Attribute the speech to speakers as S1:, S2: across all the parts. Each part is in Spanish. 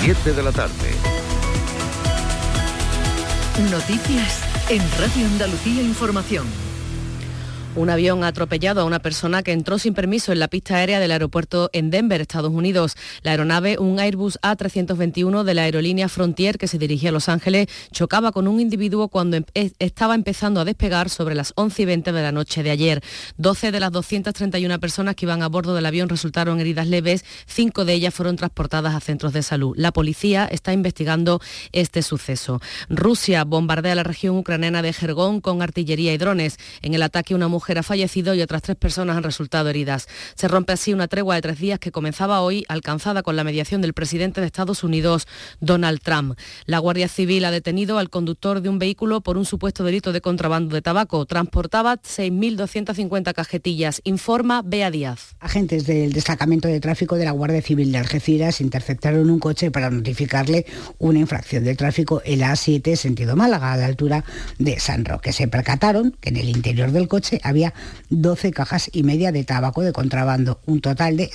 S1: 7 de la tarde.
S2: Noticias en Radio Andalucía Información. Un avión ha atropellado a una persona que entró sin permiso en la pista aérea del aeropuerto en Denver, Estados Unidos. La aeronave, un Airbus A321 de la aerolínea Frontier que se dirigía a Los Ángeles, chocaba con un individuo cuando estaba empezando a despegar sobre las 11:20 de la noche de ayer. 12 de las 231 personas que iban a bordo del avión resultaron heridas leves, 5 de ellas fueron transportadas a centros de salud. La policía está investigando este suceso. Rusia bombardea la región ucraniana de Gergón con artillería y drones. En el ataque una mujer ha fallecido y otras 3 personas han resultado heridas. Se rompe así una tregua de 3 días que comenzaba hoy, alcanzada con la mediación del presidente de Estados Unidos, Donald Trump. La Guardia Civil ha detenido al conductor de un vehículo por un supuesto delito de contrabando de tabaco. Transportaba 6.250 cajetillas, informa Bea Díaz.
S3: Agentes del destacamento de tráfico de la Guardia Civil de Algeciras interceptaron un coche para notificarle una infracción de tráfico en la A7 sentido Málaga, a la altura de San Roque. Se percataron que en el interior del coche había 12 cajas y media de tabaco de contrabando, un total de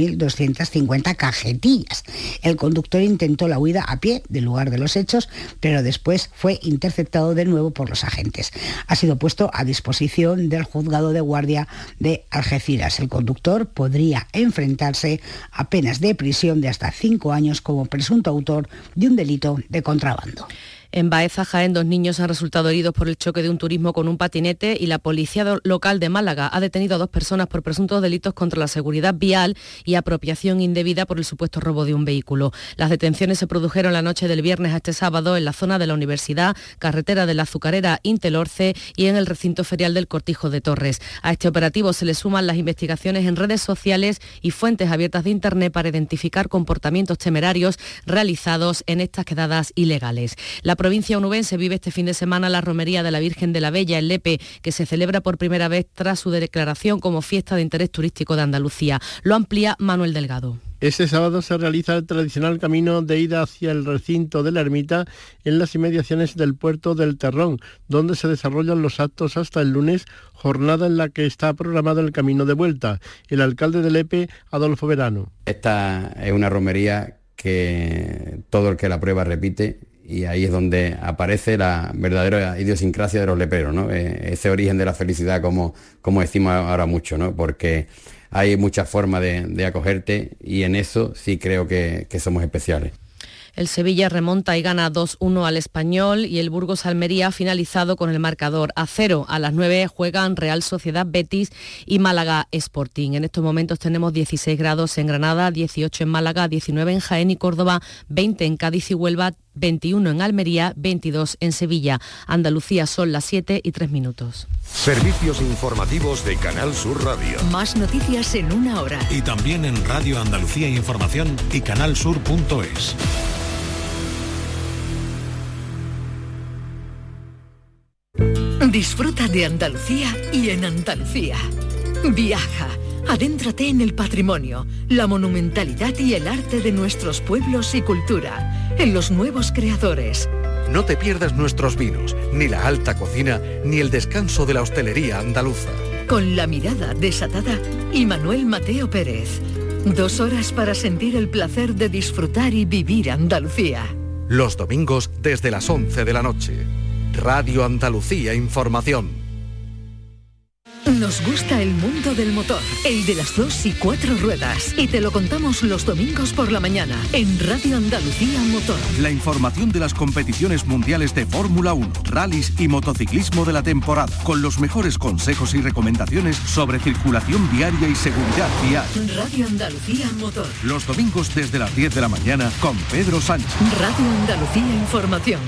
S3: 6.250 cajetillas. El conductor intentó la huida a pie del lugar de los hechos, pero después fue interceptado de nuevo por los agentes. Ha sido puesto a disposición del juzgado de guardia de Algeciras. El conductor podría enfrentarse a penas de prisión de hasta 5 años como presunto autor de un delito de contrabando.
S2: En Baeza, Jaén, 2 niños han resultado heridos por el choque de un turismo con un patinete y la policía local de Málaga ha detenido a 2 personas por presuntos delitos contra la seguridad vial y apropiación indebida por el supuesto robo de un vehículo. Las detenciones se produjeron la noche del viernes a este sábado en la zona de la Universidad, carretera de la Azucarera Intelorce y en el recinto ferial del Cortijo de Torres. A este operativo se le suman las investigaciones en redes sociales y fuentes abiertas de Internet para identificar comportamientos temerarios realizados en estas quedadas ilegales. La provincia onubense vive este fin de semana la romería de la Virgen de la Bella en Lepe, que se celebra por primera vez tras su declaración como fiesta de interés turístico de Andalucía. Lo amplía Manuel Delgado.
S4: Este sábado se realiza el tradicional camino de ida hacia el recinto de la ermita en las inmediaciones del puerto del Terrón, donde se desarrollan los actos hasta el lunes, jornada en la que está programado el camino de vuelta. El alcalde de Lepe, Adolfo Verano.
S5: Esta es una romería que todo el que la prueba repite, y ahí es donde aparece la verdadera idiosincrasia de los leperos, ¿no? Ese origen de la felicidad, como decimos ahora mucho, ¿no? Porque hay muchas formas de acogerte y en eso sí creo que somos especiales.
S2: El Sevilla remonta y gana 2-1 al Español y el Burgos Almería ha finalizado con el marcador a 0. A las 9 juegan Real Sociedad Betis y Málaga Sporting. En estos momentos tenemos 16 grados en Granada, 18 en Málaga, 19 en Jaén y Córdoba, 20 en Cádiz y Huelva, 21 en Almería, 22 en Sevilla. Andalucía son las 7:03.
S1: Servicios informativos de Canal Sur Radio.
S2: Más noticias en 1 hora.
S6: Y también en Radio Andalucía Información y canalsur.es.
S2: Disfruta de Andalucía y en Andalucía. Viaja, adéntrate en el patrimonio, la monumentalidad y el arte de nuestros pueblos y cultura, en los nuevos creadores.
S7: No te pierdas nuestros vinos, ni la alta cocina, ni el descanso de la hostelería andaluza.
S2: Con la mirada desatada y Manuel Mateo Pérez. 2 horas para sentir el placer de disfrutar y vivir Andalucía.
S7: Los domingos desde las 11 de la noche. Radio Andalucía Información.
S2: Nos gusta el mundo del motor, el de las 2 y 4 ruedas. Y te lo contamos los domingos por la mañana en Radio Andalucía Motor.
S8: La información de las competiciones mundiales de Fórmula 1, rallies y motociclismo de la temporada, con los mejores consejos y recomendaciones sobre circulación viaria y seguridad vial.
S2: Radio Andalucía Motor.
S8: Los domingos desde las 10 de la mañana con Pedro Sánchez.
S2: Radio Andalucía Información.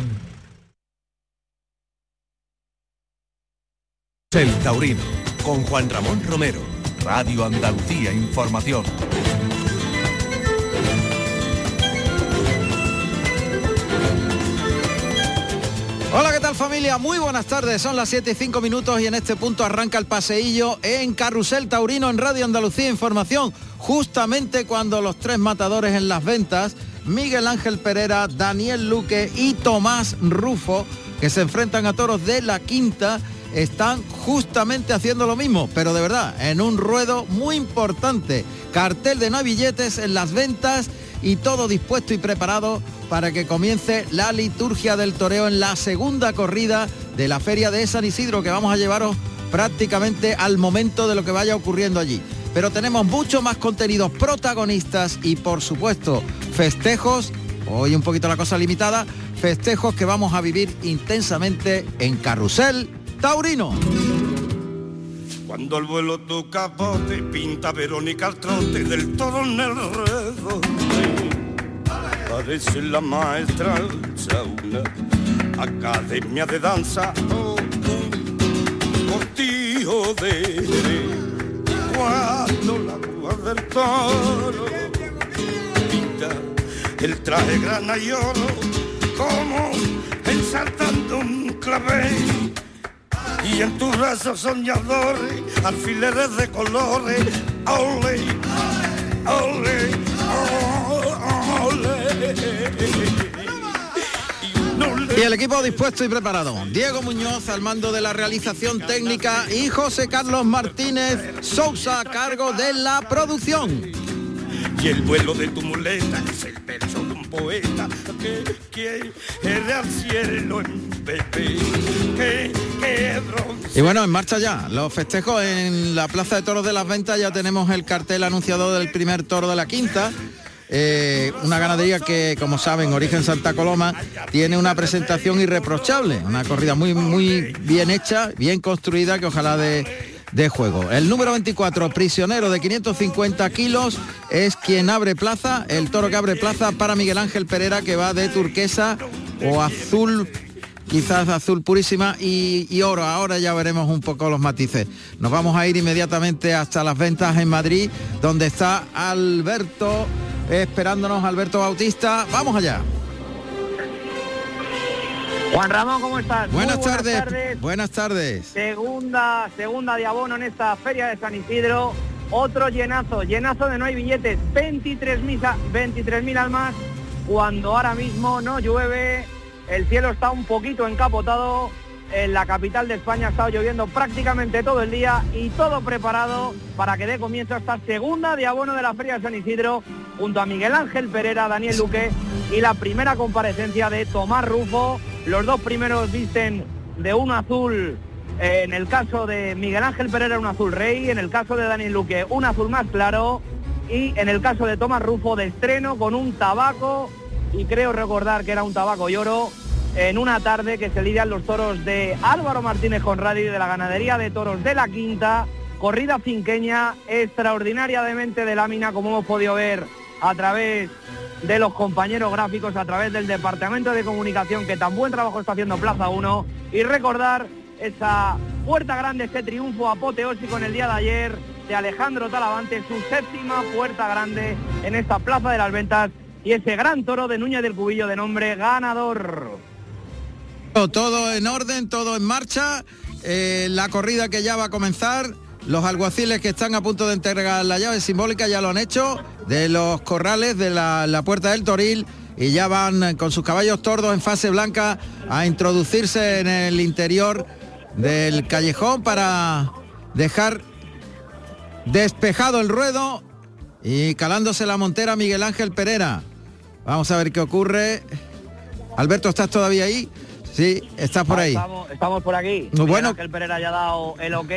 S7: El Taurino, con Juan Ramón Romero. Radio Andalucía Información.
S9: Hola, ¿qué tal familia? Muy buenas tardes, son las 7:05 y en este punto arranca el paseillo en Carrusel Taurino en Radio Andalucía Información, justamente cuando los 3 matadores en las ventas, Miguel Ángel Pereira, Daniel Luque y Tomás Rufo, que se enfrentan a toros de la quinta, están justamente haciendo lo mismo, pero de verdad, en un ruedo muy importante. Cartel de novilletes en las ventas y todo dispuesto y preparado para que comience la liturgia del toreo en la segunda corrida de la Feria de San Isidro, que vamos a llevaros prácticamente al momento de lo que vaya ocurriendo allí. Pero tenemos mucho más contenidos, protagonistas y, por supuesto, festejos, hoy un poquito la cosa limitada, festejos que vamos a vivir intensamente en Carrusel Taurino.
S10: Cuando el vuelo tu capote pinta Verónica al trote del toro en el redote, parece la maestra una academia de danza, cortijo de cuando la rúa del toro pinta el traje grana y oro como ensartando un clavel. Y en tus brazos soñadores, alfileres de colores, ole, ole, ole.
S9: Y el equipo dispuesto y preparado. Diego Muñoz al mando de la realización técnica y José Carlos Martínez Sousa a cargo de la producción.
S10: Y el vuelo de tu muleta es el verso de un poeta que quiere al cielo en Pepe.
S9: Y bueno, en marcha ya los festejos en la Plaza de Toros de las Ventas. Ya tenemos el cartel anunciado del primer toro de la quinta. Una ganadería que, como saben, origen Santa Coloma, tiene una presentación irreprochable, una corrida muy bien hecha, bien construida, que ojalá de juego. El número 24, Prisionero, de 550 kilos, es quien abre plaza, el toro que abre plaza para Miguel Ángel Pereira, que va de turquesa o azul, quizás azul purísima y oro. Ahora ya veremos un poco los matices. Nos vamos a ir inmediatamente hasta las Ventas en Madrid, donde está Alberto esperándonos, Alberto Bautista. Vamos allá.
S11: Juan Ramón, ¿cómo estás?
S9: Buenas tardes. Buenas tardes.
S11: Segunda de abono en esta Feria de San Isidro. Otro llenazo de no hay billetes. 23.000 almas, cuando ahora mismo no llueve. El cielo está un poquito encapotado. En la capital de España ha estado lloviendo prácticamente todo el día y todo preparado para que dé comienzo a esta segunda de abono de la Feria de San Isidro, junto a Miguel Ángel Pereira, Daniel Luque y la primera comparecencia de Tomás Rufo. Los dos primeros visten de un azul, en el caso de Miguel Ángel Pereira un azul rey, en el caso de Daniel Luque un azul más claro y en el caso de Tomás Rufo de estreno con un tabaco, y creo recordar que era un tabaco y oro, en una tarde que se lidian los toros de Álvaro Martínez Conradi de la ganadería de toros de la Quinta, corrida finqueña extraordinariamente de lámina, como hemos podido ver a través de los compañeros gráficos, a través del departamento de comunicación, que tan buen trabajo está haciendo Plaza 1, y recordar esa puerta grande, ese triunfo apoteósico en el día de ayer de Alejandro Talavante, su séptima puerta grande en esta Plaza de las Ventas, y ese gran toro de Núñez del Cubillo de nombre Ganador.
S9: Todo en orden, todo en marcha, la corrida que ya va a comenzar. Los alguaciles que están a punto de entregar la llave simbólica ya lo han hecho, de los corrales de la Puerta del Toril, y ya van con sus caballos tordos en fase blanca a introducirse en el interior del callejón para dejar despejado el ruedo y calándose la montera Miguel Ángel Pereira. Vamos a ver qué ocurre. Alberto, ¿estás todavía ahí? Sí, estás por ahí.
S11: Estamos por aquí.
S9: Muy bueno.
S11: Ángel Pereira ya ha dado el ok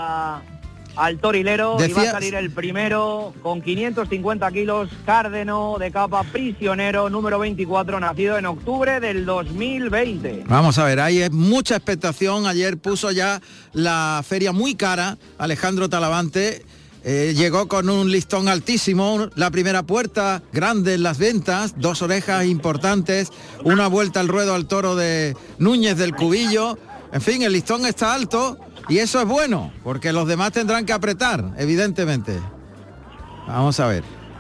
S11: al torilero. Y va a salir el primero con 550 kilos, cárdeno de capa, Prisionero, número 24, nacido en octubre del 2020.
S9: Vamos a ver, hay mucha expectación. Ayer puso ya la feria muy cara Alejandro Talavante. Llegó con un listón altísimo, la primera puerta grande en las Ventas, dos orejas importantes, una vuelta al ruedo al toro de Núñez del Cubillo. En fin, el listón está alto y eso es bueno, porque los demás tendrán que apretar, evidentemente. Vamos a ver.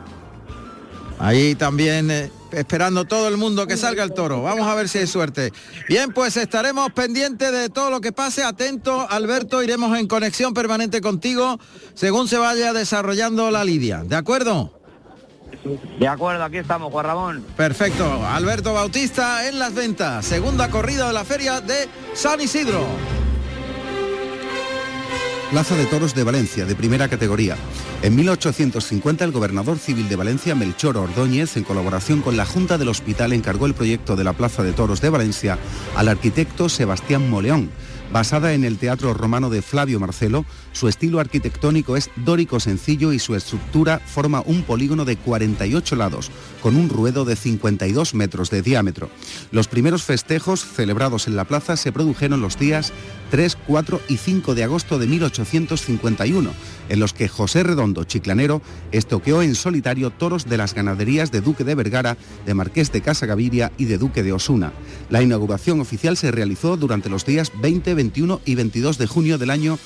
S9: Ahí también esperando todo el mundo que salga el toro. Vamos a ver si hay suerte. Bien, pues estaremos pendientes de todo lo que pase. Atento, Alberto, iremos en conexión permanente contigo según se vaya desarrollando la lidia. ¿De acuerdo?
S11: De acuerdo, aquí estamos, Juan Ramón.
S9: Perfecto. Alberto Bautista en las Ventas. Segunda corrida de la Feria de San Isidro.
S12: Plaza de Toros de Valencia, de primera categoría. En 1850 el gobernador civil de Valencia, Melchor Ordóñez, en colaboración con la Junta del Hospital, encargó el proyecto de la Plaza de Toros de Valencia al arquitecto Sebastián Moleón. Basada en el teatro romano de Flavio Marcelo, su estilo arquitectónico es dórico sencillo y su estructura forma un polígono de 48 lados, con un ruedo de 52 metros de diámetro. Los primeros festejos celebrados en la plaza se produjeron los días 3, 4 y 5 de agosto de 1851, en los que José Redondo, chiclanero, estoqueó en solitario toros de las ganaderías de Duque de Vergara, de Marqués de Casagaviria y de Duque de Osuna. La inauguración oficial se realizó durante los días 20, 21 y 22 de junio del año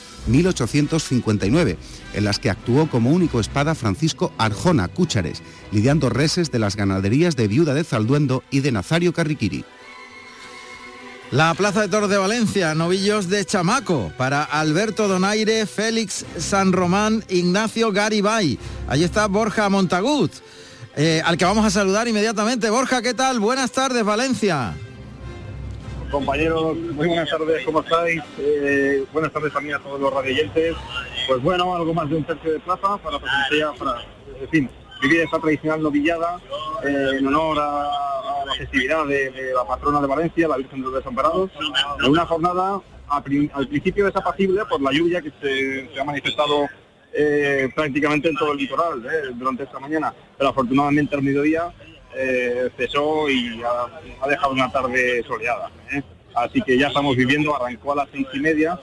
S12: 1859, en las que actuó como único espada Francisco Arjona Cúchares, lidiando reses de las ganaderías de Viuda de Zalduendo y de Nazario Carriquiri.
S9: La Plaza de Toros de Valencia, novillos de chamaco, para Alberto Donaire, Félix San Román, Ignacio Garibay. Allí está Borja Montagut, al que vamos a saludar inmediatamente. Borja, ¿qué tal? Buenas tardes, Valencia.
S13: Compañeros, muy buenas tardes, ¿cómo estáis? Buenas tardes también a todos los radioyentes. Pues bueno, algo más de un tercio de plaza para presenciar, en fin, vivir esta tradicional novillada en honor a la festividad de la patrona de Valencia, la Virgen de los Desamparados, en una jornada al principio desapacible por la lluvia que se ha manifestado prácticamente en todo el litoral durante esta mañana, pero afortunadamente al mediodía cesó y ha dejado una tarde soleada. Así que ya estamos viviendo, arrancó a las 6:30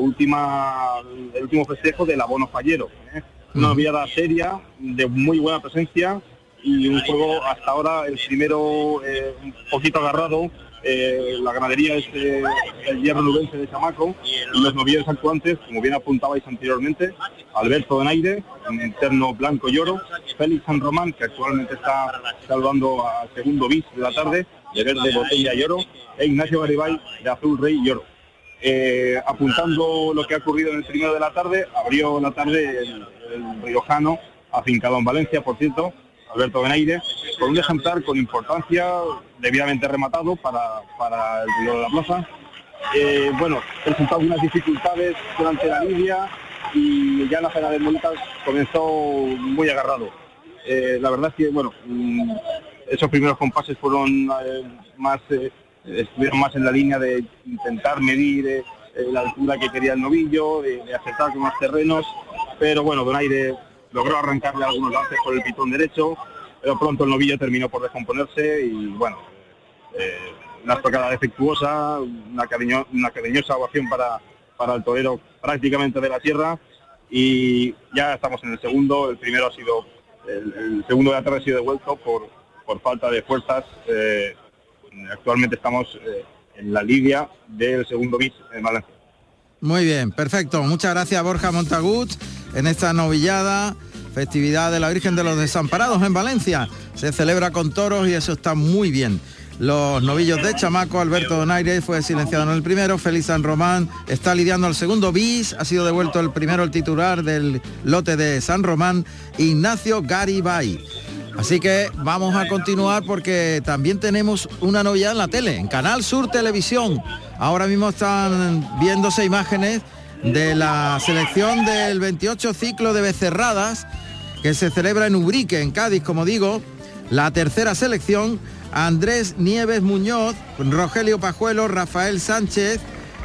S13: el último festejo del abono fallero. Una novillada seria, de muy buena presencia y un juego hasta ahora el primero un poquito agarrado. La ganadería es el hierro nubense de Chamaco y los novillos actuantes, como bien apuntabais anteriormente, Alberto Donaire, en terno blanco y oro, Félix San Román, que actualmente está saludando al segundo bis de la tarde, de verde, botella y oro, e Ignacio Garibay, de azul, rey y oro. Apuntando lo que ha ocurrido en el primero de la tarde, abrió la tarde el riojano, afincado en Valencia, por cierto, Alberto Donaire, con un ejemplar con importancia, debidamente rematado para el río de la plaza. Presentó algunas dificultades durante la lidia y ya en la cena de muletas comenzó muy agarrado. La verdad es que, esos primeros compases fueron estuvieron más en la línea de intentar medir la altura que quería el novillo, de acertar con los terrenos, pero Donaire logró arrancarle algunos lances por el pitón derecho, pero pronto el novillo terminó por descomponerse y una estocada defectuosa, una cariñosa ovación para el torero prácticamente de la tierra, y ya estamos en el segundo. El primero ha sido, el segundo de la tarde ha sido devuelto por falta de fuerzas. Actualmente estamos en la lidia del segundo bis en Valencia.
S9: Muy bien, perfecto. Muchas gracias, Borja Montagut, en esta novillada, festividad de la Virgen de los Desamparados en Valencia. Se celebra con toros y eso está muy bien. Los novillos de Chamaco, Alberto Donaire fue silenciado en el primero, Félix San Román está lidiando el segundo bis, ha sido devuelto el primero, el titular del lote de San Román, Ignacio Garibay. Así que vamos a continuar porque también tenemos una novillada en la tele, en Canal Sur Televisión. Ahora mismo están viéndose imágenes de la selección del 28 ciclo de becerradas que se celebra en Ubrique, en Cádiz, como digo. La tercera selección, Andrés Nieves Muñoz, Rogelio Pajuelo, Rafael Sánchez,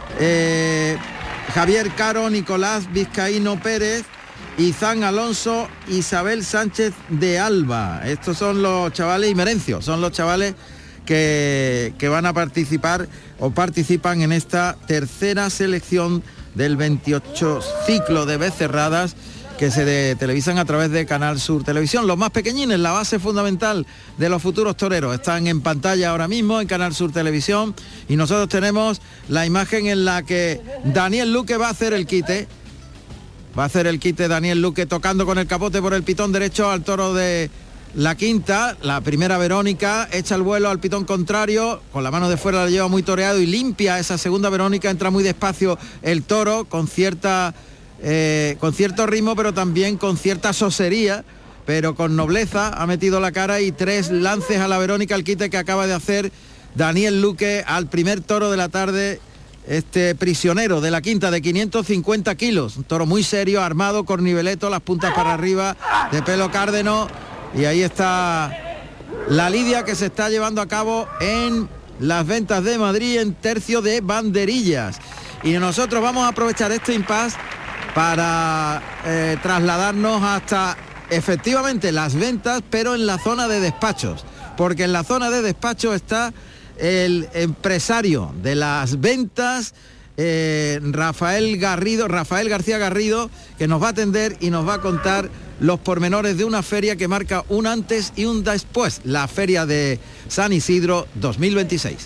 S9: Javier Caro, Nicolás Vizcaíno Pérez, Izán Alonso, Isabel Sánchez de Alba. Estos son los chavales, y Merencio, son los chavales que van a participar o participan en esta tercera selección del 28 ciclo de becerradas que se televisan a través de Canal Sur Televisión. Los más pequeñines, la base fundamental de los futuros toreros, están en pantalla ahora mismo en Canal Sur Televisión, y nosotros tenemos la imagen en la que Daniel Luque va a hacer el quite. Va a hacer el quite Daniel Luque, tocando con el capote por el pitón derecho al toro de la quinta. La primera Verónica echa el vuelo al pitón contrario, con la mano de fuera la lleva muy toreado y limpia esa segunda Verónica. Entra muy despacio el toro con cierto ritmo, pero también con cierta sosería, pero con nobleza ha metido la cara, y 3 lances a la Verónica, el quite que acaba de hacer Daniel Luque al primer toro de la tarde este prisionero de la quinta de 550 kilos, un toro muy serio, armado, corniveleto, las puntas para arriba, de pelo cárdeno, y ahí está la lidia que se está llevando a cabo en las ventas de Madrid en tercio de banderillas. Y nosotros vamos a aprovechar este impasse para trasladarnos hasta efectivamente las ventas, pero en la zona de despachos, porque en la zona de despachos está el empresario de las ventas, Rafael García Garrido, que nos va a atender y nos va a contar los pormenores de una feria que marca un antes y un después, la Feria de San Isidro 2026.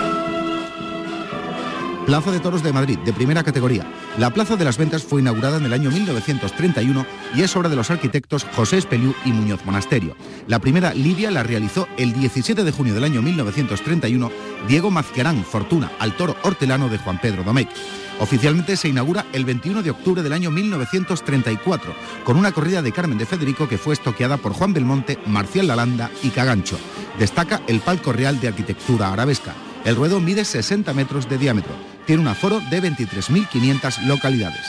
S12: Plaza de Toros de Madrid, de primera categoría. La Plaza de las Ventas fue inaugurada en el año 1931 y es obra de los arquitectos José Espeliú y Muñoz Monasterio. La primera lidia la realizó el 17 de junio del año 1931 Diego Mazquerán Fortuna, al toro hortelano de Juan Pedro Domecq. Oficialmente se inaugura el 21 de octubre del año 1934, con una corrida de Carmen de Federico que fue estoqueada por Juan Belmonte, Marcial Lalanda y Cagancho. Destaca el palco real de arquitectura arabesca. El ruedo mide 60 metros de diámetro. Tiene un aforo de 23.500 localidades.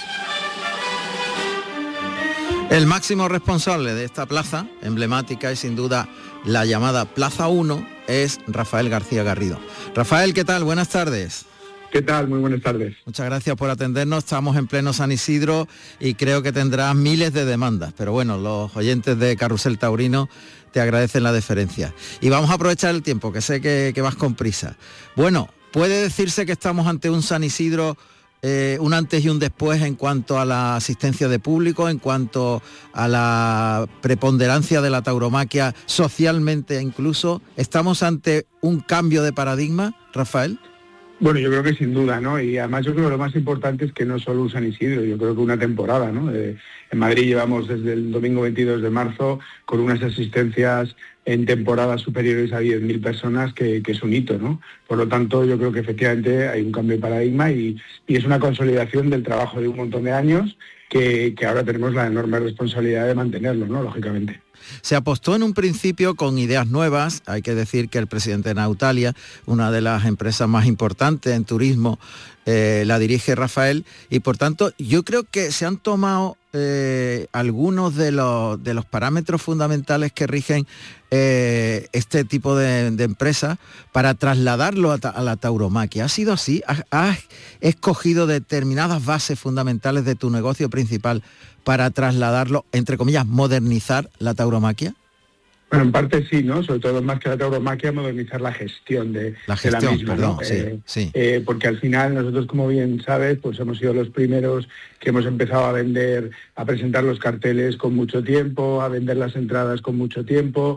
S9: El máximo responsable de esta plaza, emblemática y sin duda la llamada Plaza 1, es Rafael García Garrido. Rafael, ¿qué tal? Buenas tardes.
S14: ¿Qué tal? Muy buenas tardes.
S9: Muchas gracias por atendernos. Estamos en pleno San Isidro y creo que tendrás miles de demandas, pero bueno, los oyentes de Carrusel Taurino te agradecen la deferencia. Y vamos a aprovechar el tiempo, que sé que vas con prisa. Bueno, ¿puede decirse que estamos ante un San Isidro, un antes y un después en cuanto a la asistencia de público, en cuanto a la preponderancia de la tauromaquia socialmente incluso? ¿Estamos ante un cambio de paradigma, Rafael?
S14: Bueno, yo creo que sin duda, ¿no? Y además yo creo que lo más importante es que no solo un San Isidro, yo creo que una temporada, ¿no? En Madrid llevamos desde el domingo 22 de marzo con unas asistencias en temporadas superiores a 10.000 personas, que es un hito, ¿no? Por lo tanto, yo creo que efectivamente hay un cambio de paradigma y es una consolidación del trabajo de un montón de años que ahora tenemos la enorme responsabilidad de mantenerlo, ¿no? Lógicamente.
S9: Se apostó en un principio con ideas nuevas. Hay que decir que el presidente de Nautalia, una de las empresas más importantes en turismo, la dirige Rafael, y por tanto yo creo que se han tomado algunos de los parámetros fundamentales que rigen este tipo de empresas para trasladarlo a la tauromaquia. ¿Ha sido así? ¿Has escogido determinadas bases fundamentales de tu negocio principal para trasladarlo, entre comillas, modernizar la tauromaquia?
S14: Bueno, en parte sí, ¿no? Sobre todo más que la tauromaquia, modernizar la gestión de la misma,
S9: perdón,
S14: ¿no?
S9: sí.
S14: Porque al final nosotros, como bien sabes, pues hemos sido los primeros que hemos empezado a vender, a presentar los carteles con mucho tiempo, a vender las entradas con mucho tiempo,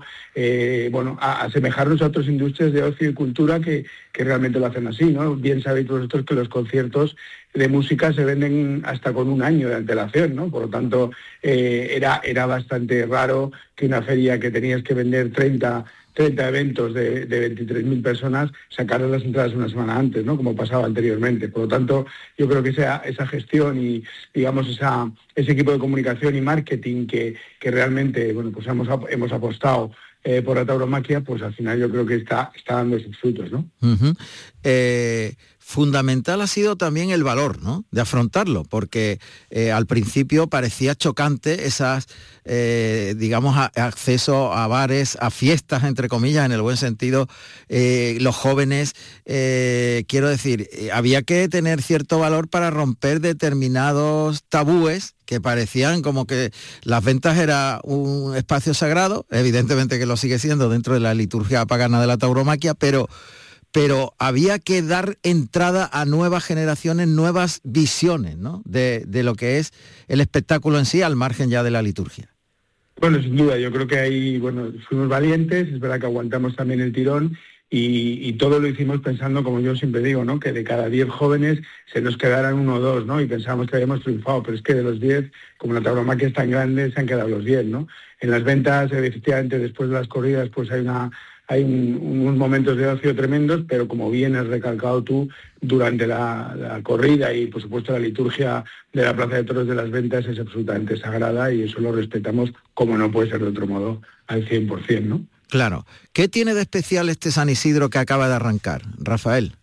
S14: a asemejarnos a otras industrias de ocio y cultura que realmente lo hacen así, ¿no? Bien sabéis vosotros que los conciertos de música se venden hasta con un año de antelación, ¿no? Por lo tanto, era bastante raro que una feria que tenías que vender 30 eventos de 23.000 personas sacaran las entradas una semana antes, ¿no? Como pasaba anteriormente. Por lo tanto, yo creo que esa gestión y, digamos, ese equipo de comunicación y marketing que realmente, bueno, pues hemos apostado por la tauromaquia, pues al final yo creo que está dando sus frutos, ¿no?
S9: Uh-huh. Fundamental ha sido también el valor, ¿no?, de afrontarlo, porque al principio parecía chocante esas, acceso a bares, a fiestas, entre comillas, en el buen sentido, los jóvenes, quiero decir, había que tener cierto valor para romper determinados tabúes que parecían como que las ventas era un espacio sagrado, evidentemente que lo sigue siendo dentro de la liturgia pagana de la tauromaquia, pero había que dar entrada a nuevas generaciones, nuevas visiones, ¿no?, de lo que es el espectáculo en sí, al margen ya de la liturgia.
S14: Bueno, sin duda, yo creo que ahí, fuimos valientes, es verdad que aguantamos también el tirón y todo lo hicimos pensando, como yo siempre digo, ¿no?, que de cada 10 jóvenes se nos quedaran 1 o 2, ¿no?, y pensábamos que habíamos triunfado, pero es que de los 10, como la tauromaquia es tan grande, se han quedado los 10, ¿no? En las ventas, efectivamente, después de las corridas, pues hay unos momentos de ocio tremendos, pero como bien has recalcado tú, durante la corrida y por supuesto la liturgia de la Plaza de Toros de las Ventas es absolutamente sagrada y eso lo respetamos, como no puede ser de otro modo, al 100%, ¿no?
S9: Claro. ¿Qué tiene de especial este San Isidro que acaba de arrancar, Rafael?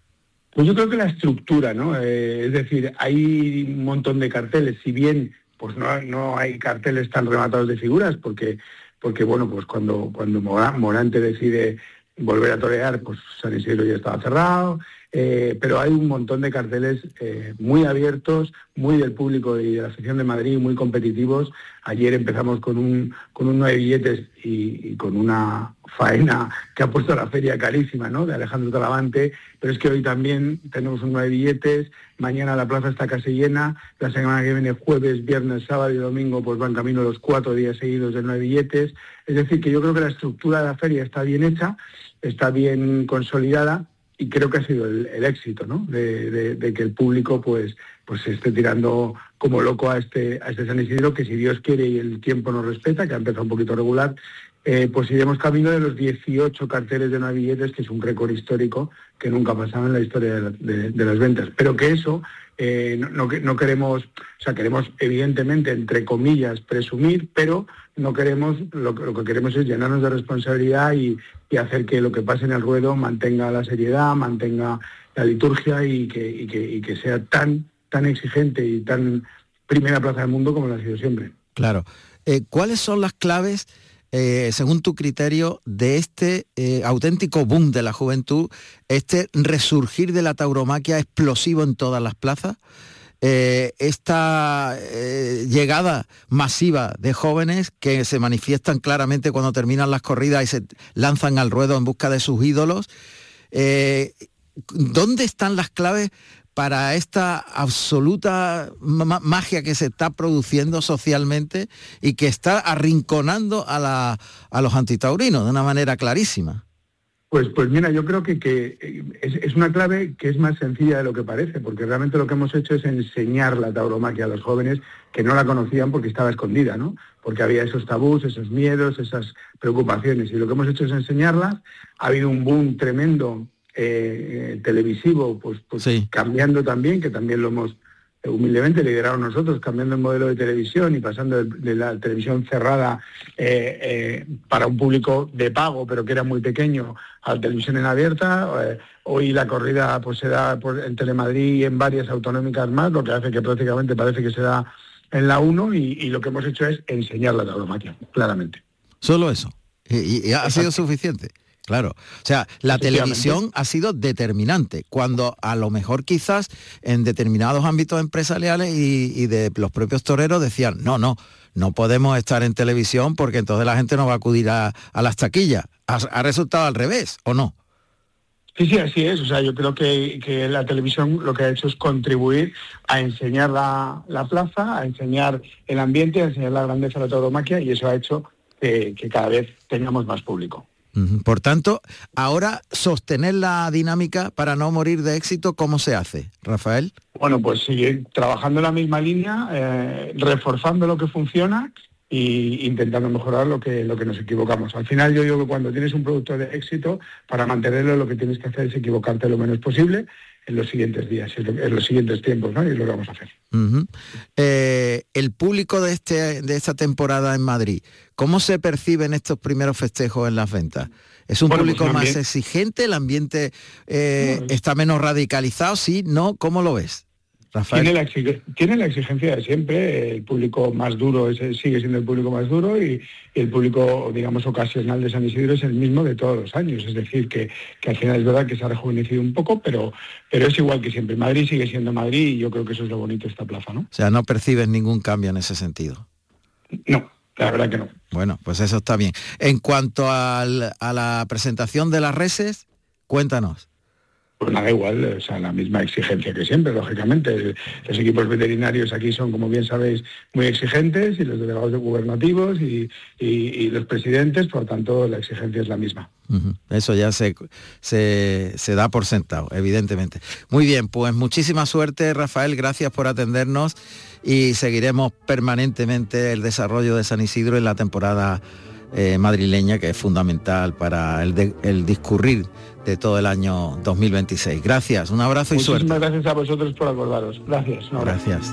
S14: Pues yo creo que la estructura, ¿no? Es decir, hay un montón de carteles, si bien pues no hay carteles tan rematados de figuras, porque bueno, pues cuando Morante decide volver a torear, pues San Isidro ya estaba cerrado, pero hay un montón de carteles muy abiertos, muy del público y de la afición de Madrid, muy competitivos. Ayer empezamos con un 9 billetes y con una faena que ha puesto la feria carísima, ¿no?, de Alejandro Talavante, pero es que hoy también tenemos un 9 billetes, mañana la plaza está casi llena, la semana que viene jueves, viernes, sábado y domingo pues van camino los 4 días seguidos de 9 billetes, es decir que yo creo que la estructura de la feria está bien hecha, está bien consolidada, y creo que ha sido el éxito, ¿no?, de que el público pues se esté tirando como loco a este San Isidro, que si Dios quiere y el tiempo nos respeta, que ha empezado un poquito regular, pues iremos camino de los 18 carteles de 9 billetes, que es un récord histórico que nunca ha pasado en la historia de las ventas. Pero que eso no queremos, o sea, queremos evidentemente, entre comillas, presumir, pero no queremos, lo que queremos es llenarnos de responsabilidad y hacer que lo que pase en el ruedo mantenga la seriedad, mantenga la liturgia y que sea tan exigente y tan primera plaza del mundo como lo ha sido siempre.
S9: Claro. ¿Cuáles son las claves, según tu criterio, de este auténtico boom de la juventud, este resurgir de la tauromaquia explosivo en todas las plazas? Esta llegada masiva de jóvenes que se manifiestan claramente cuando terminan las corridas y se lanzan al ruedo en busca de sus ídolos. ¿Dónde están las claves para esta absoluta magia que se está produciendo socialmente y que está arrinconando a los antitaurinos de una manera clarísima?
S14: Pues mira, yo creo que es una clave que es más sencilla de lo que parece, porque realmente lo que hemos hecho es enseñar la tauromaquia a los jóvenes que no la conocían porque estaba escondida, ¿no? Porque había esos tabús, esos miedos, esas preocupaciones, y lo que hemos hecho es enseñarlas. Ha habido un boom tremendo televisivo, pues sí, cambiando también, que también lo hemos humildemente liderado nosotros, cambiando el modelo de televisión y pasando de la televisión cerrada para un público de pago, pero que era muy pequeño, a la televisión en abierta. Hoy la corrida pues se da en Telemadrid y en varias autonómicas más, lo que hace que prácticamente parece que se da en la 1, y lo que hemos hecho es enseñar la tauromaquia, claramente.
S9: Solo eso. Y ha sido suficiente. Claro, o sea, la televisión ha sido determinante, cuando a lo mejor quizás en determinados ámbitos empresariales y de los propios toreros decían, no podemos estar en televisión porque entonces la gente no va a acudir a las taquillas. ¿Ha resultado al revés o no?
S14: Sí, así es. O sea, yo creo que la televisión lo que ha hecho es contribuir a enseñar la plaza, a enseñar el ambiente, a enseñar la grandeza de la tauromaquia, y eso ha hecho que cada vez tengamos más público.
S9: Por tanto, ahora sostener la dinámica para no morir de éxito, ¿cómo se hace, Rafael?
S14: Bueno, pues seguir trabajando en la misma línea, reforzando lo que funciona e intentando mejorar lo que nos equivocamos. Al final yo digo que cuando tienes un producto de éxito, para mantenerlo lo que tienes que hacer es equivocarte lo menos posible en los siguientes días, en los siguientes tiempos, ¿no? Y es lo que vamos a hacer.
S9: El público de esta temporada en Madrid, ¿cómo se percibe en estos primeros festejos en las ventas? ¿Es un público más exigente? ¿El ambiente está menos radicalizado? ¿Sí? ¿No? ¿Cómo lo ves, Rafael?
S14: Tiene la exigencia de siempre. El público más duro sigue siendo el público más duro, y el público, digamos, ocasional de San Isidro es el mismo de todos los años. Es decir, que al final es verdad que se ha rejuvenecido un poco, pero es igual que siempre. Madrid sigue siendo Madrid, y yo creo que eso es lo bonito de esta plaza, ¿no?
S9: O sea, no percibes ningún cambio en ese sentido.
S14: No, la verdad que no.
S9: Bueno, pues eso está bien. En cuanto a la presentación de las reses, cuéntanos.
S14: Pues nada, igual, o sea, la misma exigencia que siempre, lógicamente. Los equipos veterinarios aquí son, como bien sabéis, muy exigentes, y los delegados gubernativos y los presidentes, por lo tanto, la exigencia es la misma.
S9: Eso ya se da por sentado, evidentemente. Muy bien, pues muchísima suerte, Rafael, gracias por atendernos, y seguiremos permanentemente el desarrollo de San Isidro en la temporada madrileña, que es fundamental para el discurrir de todo el año 2026. Gracias, un abrazo y suerte.
S14: Muchísimas gracias a vosotros por acordaros. Gracias.
S9: Gracias.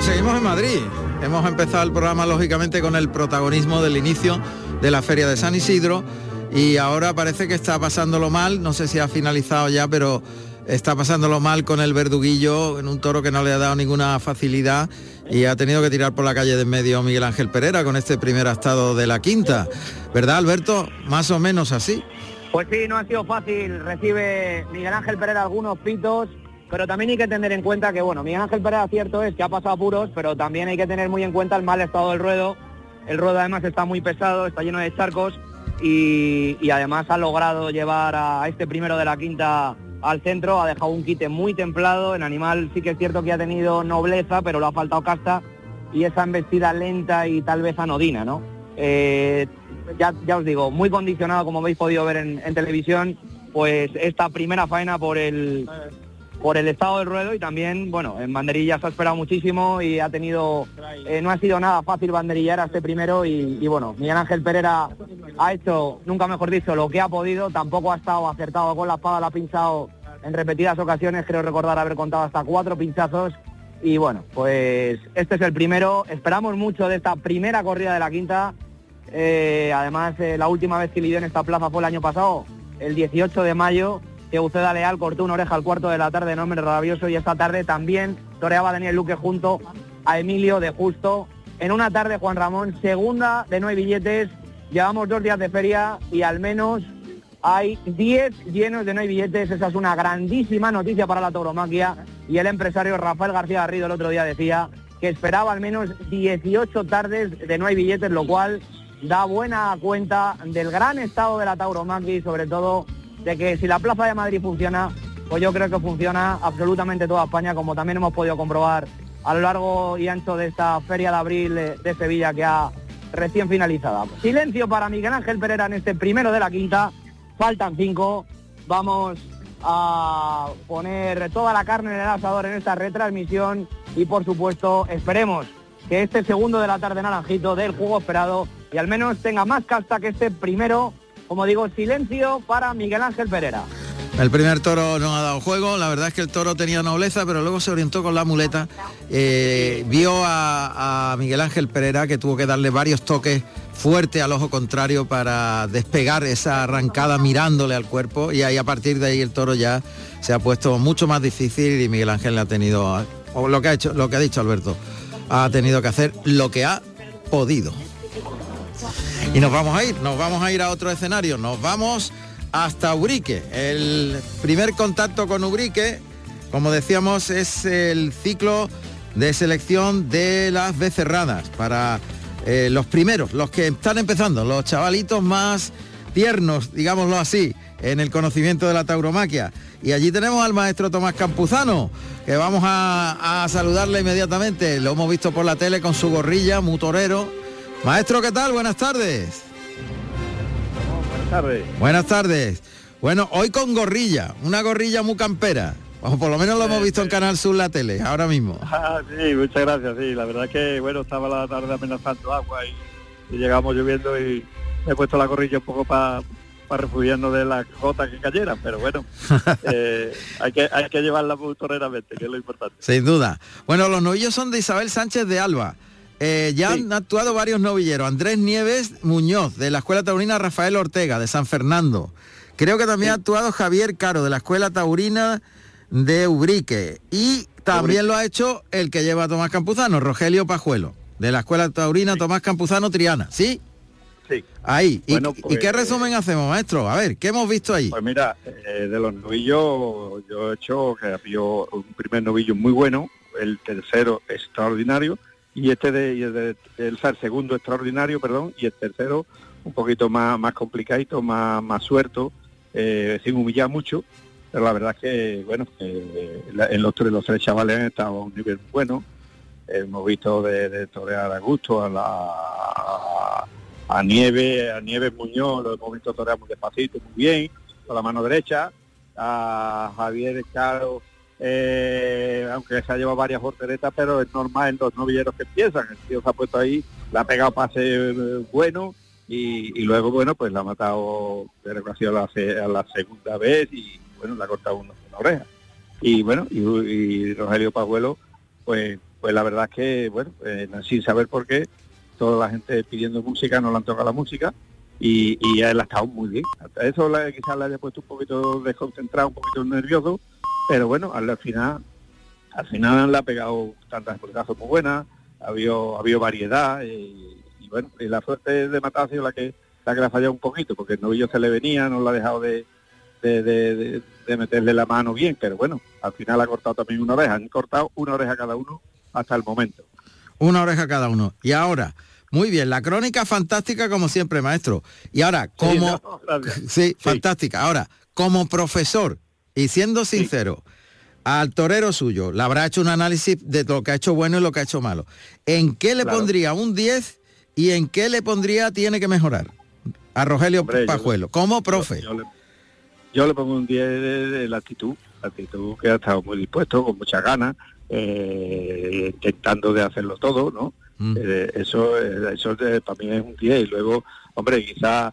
S9: seguimos en Madrid. Hemos empezado el programa, lógicamente, con el protagonismo del inicio de la Feria de San Isidro y ahora parece que está pasándolo mal, no sé si ha finalizado ya, pero está pasándolo mal con el Verduguillo, en un toro que no le ha dado ninguna facilidad y ha tenido que tirar por la calle de en medio Miguel Ángel Pereira con este primer astado de la quinta. ¿Verdad, Alberto? Más o menos así.
S11: Pues sí, no ha sido fácil. Recibe Miguel Ángel Pereira algunos pitos, pero también hay que tener en cuenta que, bueno, Miguel Ángel Pereira, cierto es que ha pasado apuros, pero también hay que tener muy en cuenta el mal estado del ruedo. El ruedo además está muy pesado, está lleno de charcos y además ha logrado llevar a este primero de la quinta al centro, ha dejado un quite muy templado. El animal sí que es cierto que ha tenido nobleza, pero le ha faltado casta y esa embestida lenta y tal vez anodina, ¿no? Ya os digo, muy condicionado, como habéis podido ver en televisión, pues esta primera faena por el estado del ruedo y también, bueno, en banderillas ha esperado muchísimo y ha tenido, no ha sido nada fácil banderillar a este primero y bueno, Miguel Ángel Pereira ha hecho, nunca mejor dicho, lo que ha podido, tampoco ha estado acertado con la espada, la ha pinchado en repetidas ocasiones, creo recordar haber contado hasta 4 pinchazos y bueno, pues este es el primero, esperamos mucho de esta primera corrida de la quinta, además la última vez que lidió en esta plaza fue el año pasado, el 18 de mayo, que Uceda Leal cortó una oreja al cuarto de la tarde en Hombre Rabioso y esta tarde también toreaba Daniel Luque junto a Emilio de Justo. En una tarde, Juan Ramón, segunda de no hay billetes, llevamos 2 días de feria y al menos hay 10 llenos de no hay billetes, esa es una grandísima noticia para la tauromaquia y el empresario Rafael García Garrido el otro día decía que esperaba al menos 18 tardes de no hay billetes, lo cual da buena cuenta del gran estado de la tauromaquia y sobre todo de que si la Plaza de Madrid funciona, pues yo creo que funciona absolutamente toda España, como también hemos podido comprobar a lo largo y ancho de esta Feria de Abril de Sevilla que ha recién finalizada. Silencio para Miguel Ángel Pereira en este primero de la quinta, faltan 5, vamos a poner toda la carne en el asador en esta retransmisión y por supuesto esperemos que este segundo de la tarde naranjito dé el juego esperado y al menos tenga más casta que este primero. Como digo, silencio para Miguel Ángel Pereira.
S9: El primer toro no ha dado juego, la verdad es que el toro tenía nobleza, pero luego se orientó con la muleta. Vio a Miguel Ángel Pereira que tuvo que darle varios toques fuertes al ojo contrario para despegar esa arrancada mirándole al cuerpo y ahí a partir de ahí el toro ya se ha puesto mucho más difícil y Miguel Ángel le ha tenido, o lo que ha dicho Alberto, ha tenido que hacer lo que ha podido. Y nos vamos a ir a otro escenario, nos vamos hasta Ubrique. El primer contacto con Ubrique, como decíamos, es el ciclo de selección de las becerradas para los primeros, los que están empezando, los chavalitos más tiernos, digámoslo así, en el conocimiento de la tauromaquia. Y allí tenemos al maestro Tomás Campuzano, que vamos a saludarle inmediatamente. Lo hemos visto por la tele con su gorrilla, muy torero. Maestro, ¿qué tal? Buenas tardes.
S15: Buenas tardes.
S9: Buenas tardes. Bueno, hoy con gorrilla, una gorrilla muy campera. O por lo menos lo hemos visto en Canal Sur la tele, ahora mismo.
S15: Sí, muchas gracias, sí. La verdad es que, bueno, estaba la tarde amenazando agua y llegamos lloviendo y he puesto la gorrilla un poco para refugiarnos de las gotas que cayeran, pero bueno, hay que llevarla muy toreradamente, que es lo importante.
S9: Sin duda. Bueno, los novillos son de Isabel Sánchez de Alba. Ya han actuado varios novilleros, Andrés Nieves Muñoz, de la Escuela Taurina Rafael Ortega, de San Fernando. Creo que también ha actuado Javier Caro, de la Escuela Taurina de Ubrique. Y también lo ha hecho el que lleva a Tomás Campuzano, Rogelio Pajuelo, de la Escuela Taurina Tomás Campuzano Triana. ¿Sí?
S15: Sí.
S9: Ahí.
S15: Bueno,
S9: ¿Y qué resumen hacemos, maestro? A ver, ¿qué hemos visto ahí?
S15: Pues mira, de los novillos, yo he hecho que había un primer novillo muy bueno, el tercero extraordinario, y el segundo extraordinario, perdón, y el tercero un poquito más complicadito, más suelto, sin humillar mucho, pero la verdad es que, bueno, en los tres chavales han estado a un nivel bueno. Hemos visto de torear a gusto a Nieves Muñoz, lo hemos visto torear muy despacito, muy bien, con la mano derecha, a Javier Caro, aunque se ha llevado varias volteretas, pero es normal en los novilleros que empiezan, el tío se ha puesto ahí, le ha pegado pase bueno y luego, bueno, pues la ha matado de recreación a la segunda vez y, bueno, le ha cortado una oreja. Y bueno, y Rogelio Pajuelo, pues pues la verdad es que, bueno, sin saber por qué, toda la gente pidiendo música, no le han tocado la música, y él ha estado muy bien. Eso quizás le haya puesto un poquito desconcentrado, un poquito nervioso, pero bueno, al final le ha pegado tantas pelotazos muy buenas, ha habido variedad, y bueno, y la suerte de Mateo ha sido la que le ha fallado un poquito, porque el novillo se le venía, no lo ha dejado de meterle la mano bien, pero bueno, al final ha cortado también una oreja, han cortado una oreja cada uno hasta el momento.
S9: Una oreja cada uno. Y ahora, muy bien, la crónica fantástica como siempre, maestro. Y ahora, como... Sí, fantástica. Ahora, como profesor, y siendo sincero, al torero suyo, le habrá hecho un análisis de lo que ha hecho bueno y lo que ha hecho malo. ¿En qué le pondría un 10 y en qué le pondría tiene que mejorar? A Rogelio Pajuelo, como profe.
S15: Yo le pongo un 10 de la actitud que ha estado muy dispuesto, con muchas ganas, intentando de hacerlo todo, ¿no? Eso para mí es un 10. Y luego, hombre, quizá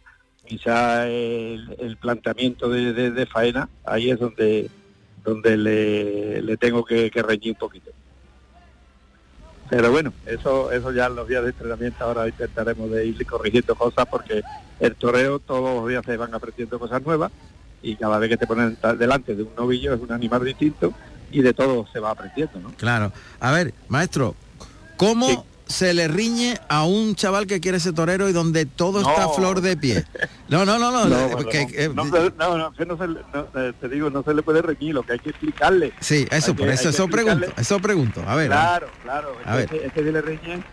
S15: el planteamiento de faena, ahí es donde le tengo que reñir un poquito. Pero bueno, eso ya en los días de entrenamiento ahora intentaremos de ir corrigiendo cosas, porque el toreo todos los días se van aprendiendo cosas nuevas, y cada vez que te ponen delante de un novillo es un animal distinto, y de todo se va aprendiendo, ¿no?
S9: Claro. A ver, maestro, ¿cómo se le riñe a un chaval que quiere ser torero y donde todo está a flor de pie? No,
S15: te digo, no se le puede reñir, lo que hay que explicarle.
S9: Sí, eso pregunto. A ver.
S15: Claro. Es que si le riñen,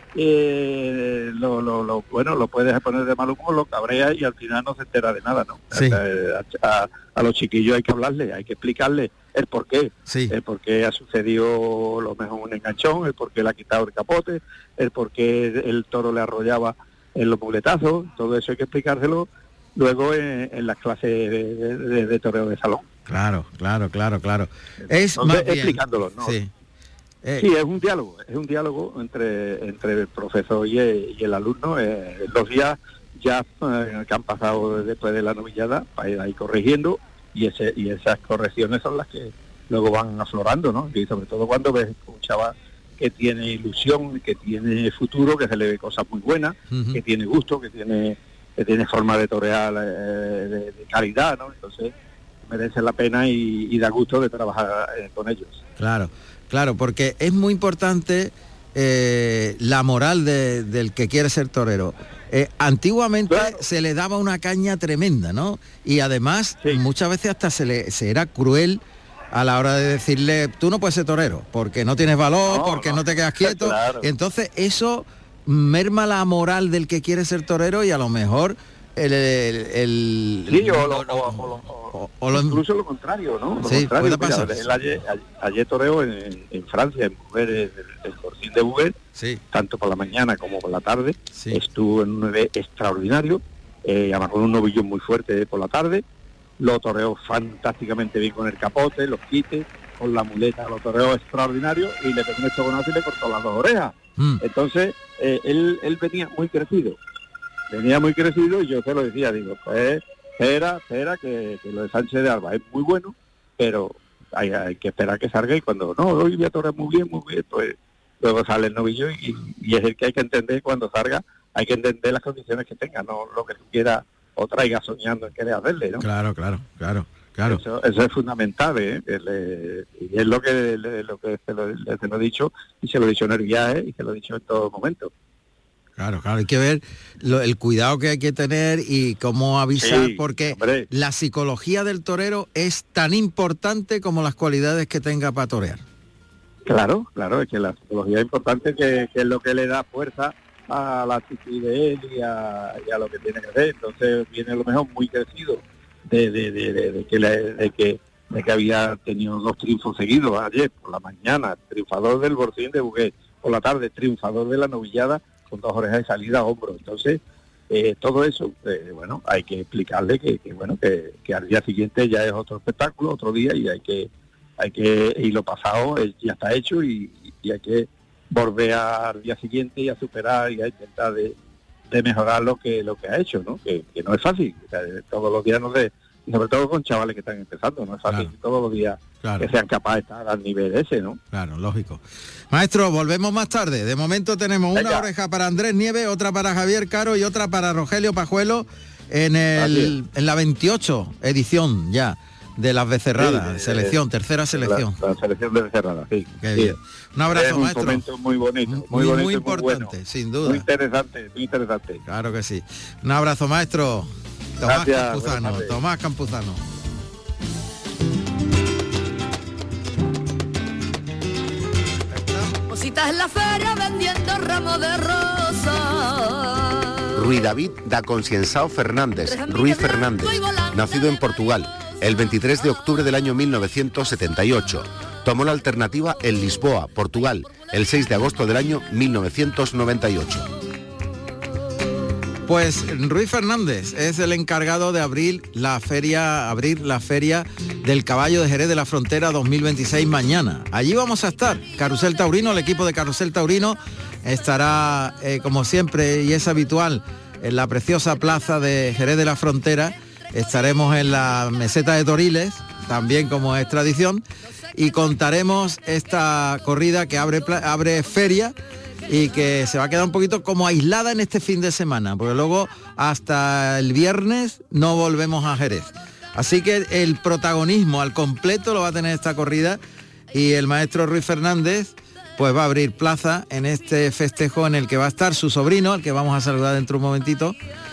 S15: lo puedes poner de mal humor, lo cabrea y al final no se entera de nada, ¿no?
S9: Sí.
S15: A los chiquillos hay que hablarle, hay que explicarle el por qué. El por qué ha sucedido lo mejor un enganchón, el por qué le ha quitado el capote, el por qué el toro le arrollaba en los muletazos. Todo eso hay que explicárselo luego en las clases de toreo de salón.
S9: Claro. Es
S15: entonces,
S9: más bien
S15: explicándolo, ¿no?
S9: Sí.
S15: Sí, es un diálogo entre el profesor y el alumno. Los días ya que han pasado después de la novillada para ir ahí corrigiendo, y esas correcciones son las que luego van aflorando, ¿no? Y sobre todo cuando ves un chaval que tiene ilusión, que tiene futuro, que se le ve cosas muy buenas, que tiene gusto, que tiene forma de torear de calidad, ¿no? Entonces merece la pena y da gusto de trabajar con ellos.
S9: Claro, porque es muy importante la moral del que quiere ser torero. Antiguamente se le daba una caña tremenda, ¿no? Y además muchas veces hasta se era cruel a la hora de decirle, tú no puedes ser torero, porque no tienes valor, porque no te quedas quieto. Claro. Entonces eso merma la moral del que quiere ser torero, y a lo mejor
S15: incluso lo contrario, ¿no?
S9: Sí, puede pasar.
S15: Ayer toreo en Francia, en Bouguer, el Forcín de Bouguer, tanto por la mañana como por la tarde, estuvo en un 9 extraordinario, además con un novillo muy fuerte por la tarde, lo toreó fantásticamente bien con el capote, los quites, con la muleta, lo toreó extraordinario, y le pegó un estogonazo y le cortó las 2 orejas. Entonces, él venía muy crecido, y yo se lo decía, digo, pues espera que lo de Sánchez de Alba es muy bueno, pero hay que esperar que salga, y cuando hoy voy a torear muy bien, pues luego sale el novillo, y es el que hay que entender cuando salga, hay que entender las condiciones que tenga, no lo que tú quieras o traiga soñando en querer hacerle, ¿no?
S9: Claro.
S15: Eso es fundamental, y es lo que se lo he dicho, y se lo he dicho en el viaje, y se lo he dicho en todo momento.
S9: Claro, hay que ver el cuidado que hay que tener y cómo avisar, porque la psicología del torero es tan importante como las cualidades que tenga para torear.
S15: Claro, es que la psicología es importante, que es lo que le da fuerza a la actitud de él y a lo que tiene que hacer. Entonces viene a lo mejor muy crecido de que había tenido 2 triunfos seguidos ayer por la mañana, triunfador del Forcín de Bouguer, por la tarde triunfador de la novillada con 2 orejas de salida a hombro. Entonces todo eso, hay que explicarle que al día siguiente ya es otro espectáculo, otro día, y hay que y lo pasado ya está hecho, y hay que volver al día siguiente y a superar y a intentar de mejorar lo que ha hecho, ¿no? Que no es fácil, o sea, todos los días, no sé, y sobre todo con chavales que están empezando, no es fácil, todos los días que sean capaces de estar al nivel ese, ¿no?
S9: Claro, lógico. Maestro, volvemos más tarde. De momento tenemos una oreja para Andrés Nieves, otra para Javier Caro y otra para Rogelio Pajuelo en la 28 edición ya de las Becerradas, tercera selección.
S15: La selección de Becerradas, sí.
S9: Qué bien. Un abrazo, maestro.
S15: Un momento muy bonito,
S9: muy importante,
S15: bueno,
S9: sin duda.
S15: Muy interesante.
S9: Claro que sí. Un abrazo, maestro. Tomás
S15: Gracias,
S9: Campuzano.
S16: En la feria vendiendo ramos de rosa.
S17: Rui David da Concienzao Fernández, Ruiz Fernández, nacido en Portugal el 23 de octubre del año 1978. Tomó la alternativa en Lisboa, Portugal, el 6 de agosto del año 1998.
S9: Pues Ruiz Fernández es el encargado de abrir la feria del Caballo de Jerez de la Frontera 2026 mañana. Allí vamos a estar. Carrusel Taurino, el equipo de Carrusel Taurino estará, como siempre y es habitual, en la preciosa plaza de Jerez de la Frontera. Estaremos en la meseta de Toriles, también como es tradición, y contaremos esta corrida que abre feria y que se va a quedar un poquito como aislada en este fin de semana, porque luego hasta el viernes no volvemos a Jerez. Así que el protagonismo al completo lo va a tener esta corrida y el maestro Ruiz Fernández pues va a abrir plaza en este festejo en el que va a estar su sobrino, al que vamos a saludar dentro de un momentito,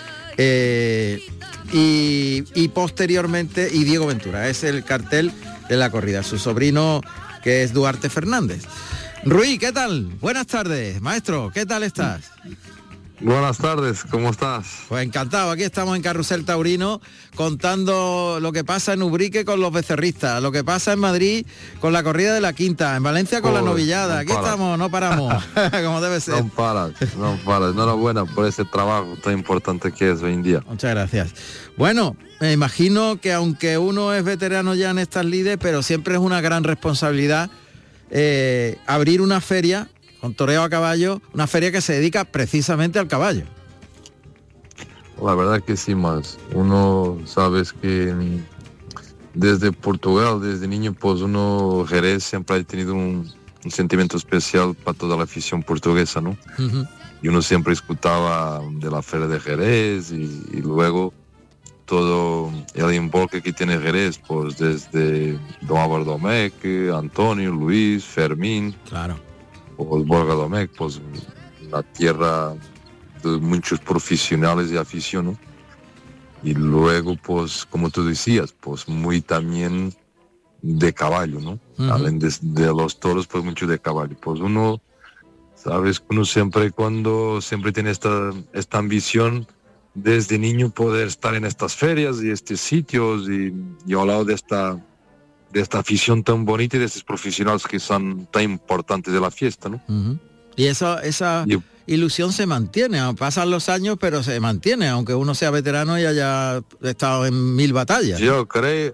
S9: y posteriormente, y Diego Ventura, es el cartel de la corrida, su sobrino que es Duarte Fernández. Ruiz, ¿qué tal? Buenas tardes, maestro, ¿qué tal estás?
S18: Buenas tardes, ¿cómo estás?
S9: Pues encantado, aquí estamos en Carrusel Taurino contando lo que pasa en Ubrique con los becerristas, lo que pasa en Madrid con la corrida de la Quinta, en Valencia con la novillada, aquí estamos, no paramos, como debe ser.
S18: No paras, enhorabuena por ese trabajo tan importante que es hoy en día.
S9: Muchas gracias. Bueno, me imagino que aunque uno es veterano ya en estas lides, pero siempre es una gran responsabilidad abrir una feria con toreo a caballo, una feria que se dedica precisamente al caballo.
S18: La verdad que sí, más. Uno sabes que desde Portugal, desde niño, pues uno, Jerez, siempre ha tenido un sentimiento especial para toda la afición portuguesa, ¿no? Uh-huh. Y uno siempre escuchaba de la feria de Jerez y luego todo el envolque que tiene Jerez, pues desde Don Álvaro Domecq, Antonio, Luis, Fermín.
S9: Claro.
S18: Pues Borja Domecq, pues una tierra de muchos profesionales de afición, ¿no? Y luego, pues, como tú decías, pues muy también de caballo, ¿no? Uh-huh. Além de los toros, pues mucho de caballo. Pues uno, sabes, uno siempre tiene esta ambición desde niño poder estar en estas ferias y estos sitios y al lado de esta afición tan bonita y de estos profesionales que son tan importantes de la fiesta, ¿no?
S9: Uh-huh. Y esa ilusión se mantiene, pasan los años, pero se mantiene, aunque uno sea veterano y haya estado en 1000 batallas.
S18: Yo creo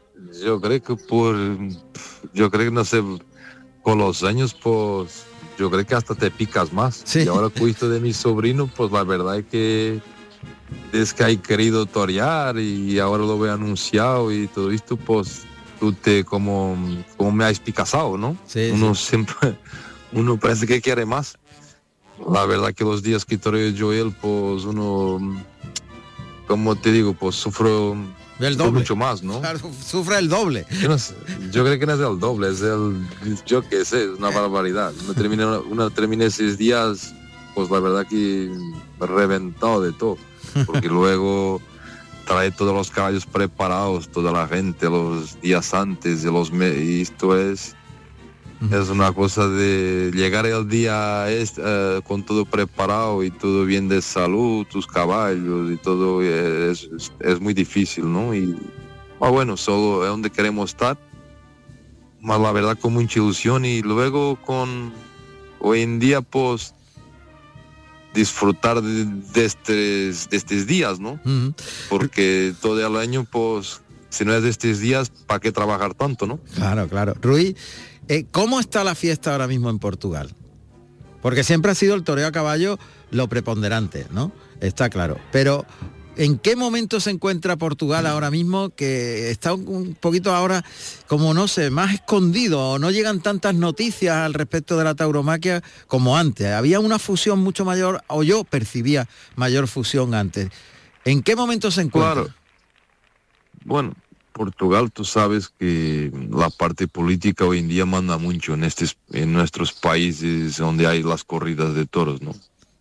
S18: que no sé, con los años, pues, yo creo que hasta te picas más. Sí. Y ahora cuisto de mi sobrino, pues la verdad es que he querido torear y ahora lo veo anunciado y todo esto, pues tú como me has picasado, ¿no?
S9: Sí,
S18: uno siempre, uno parece que quiere más. La verdad que los días que toreo Joel, pues uno, como te digo, pues sufro
S9: del doble.
S18: Mucho más, ¿no?
S9: Claro, sufre el doble.
S18: Yo creo que no es el doble, yo qué sé, es una barbaridad. Uno termina 6 días, pues la verdad que reventado de todo, porque luego trae todos los caballos preparados, toda la gente los días antes y esto es una cosa de llegar el día con todo preparado y todo bien de salud, tus caballos y todo es muy difícil, ¿no? Y bueno, solo es donde queremos estar, más la verdad con mucha ilusión y luego hoy en día pues disfrutar de estos días, ¿no? Uh-huh. Porque todo el año, pues, si no es de estos días, ¿para qué trabajar tanto, no?
S9: Claro. Ruiz, ¿cómo está la fiesta ahora mismo en Portugal? Porque siempre ha sido el toreo a caballo lo preponderante, ¿no? Está claro. Pero ¿En qué momento se encuentra Portugal ahora mismo, que está un poquito ahora, como no sé, más escondido? No llegan tantas noticias al respecto de la tauromaquia como antes. Había una fusión mucho mayor, o yo percibía mayor fusión antes. ¿En qué momento se encuentra?
S18: Claro. Bueno, Portugal, tú sabes que la parte política hoy en día manda mucho en nuestros países donde hay las corridas de toros, ¿no?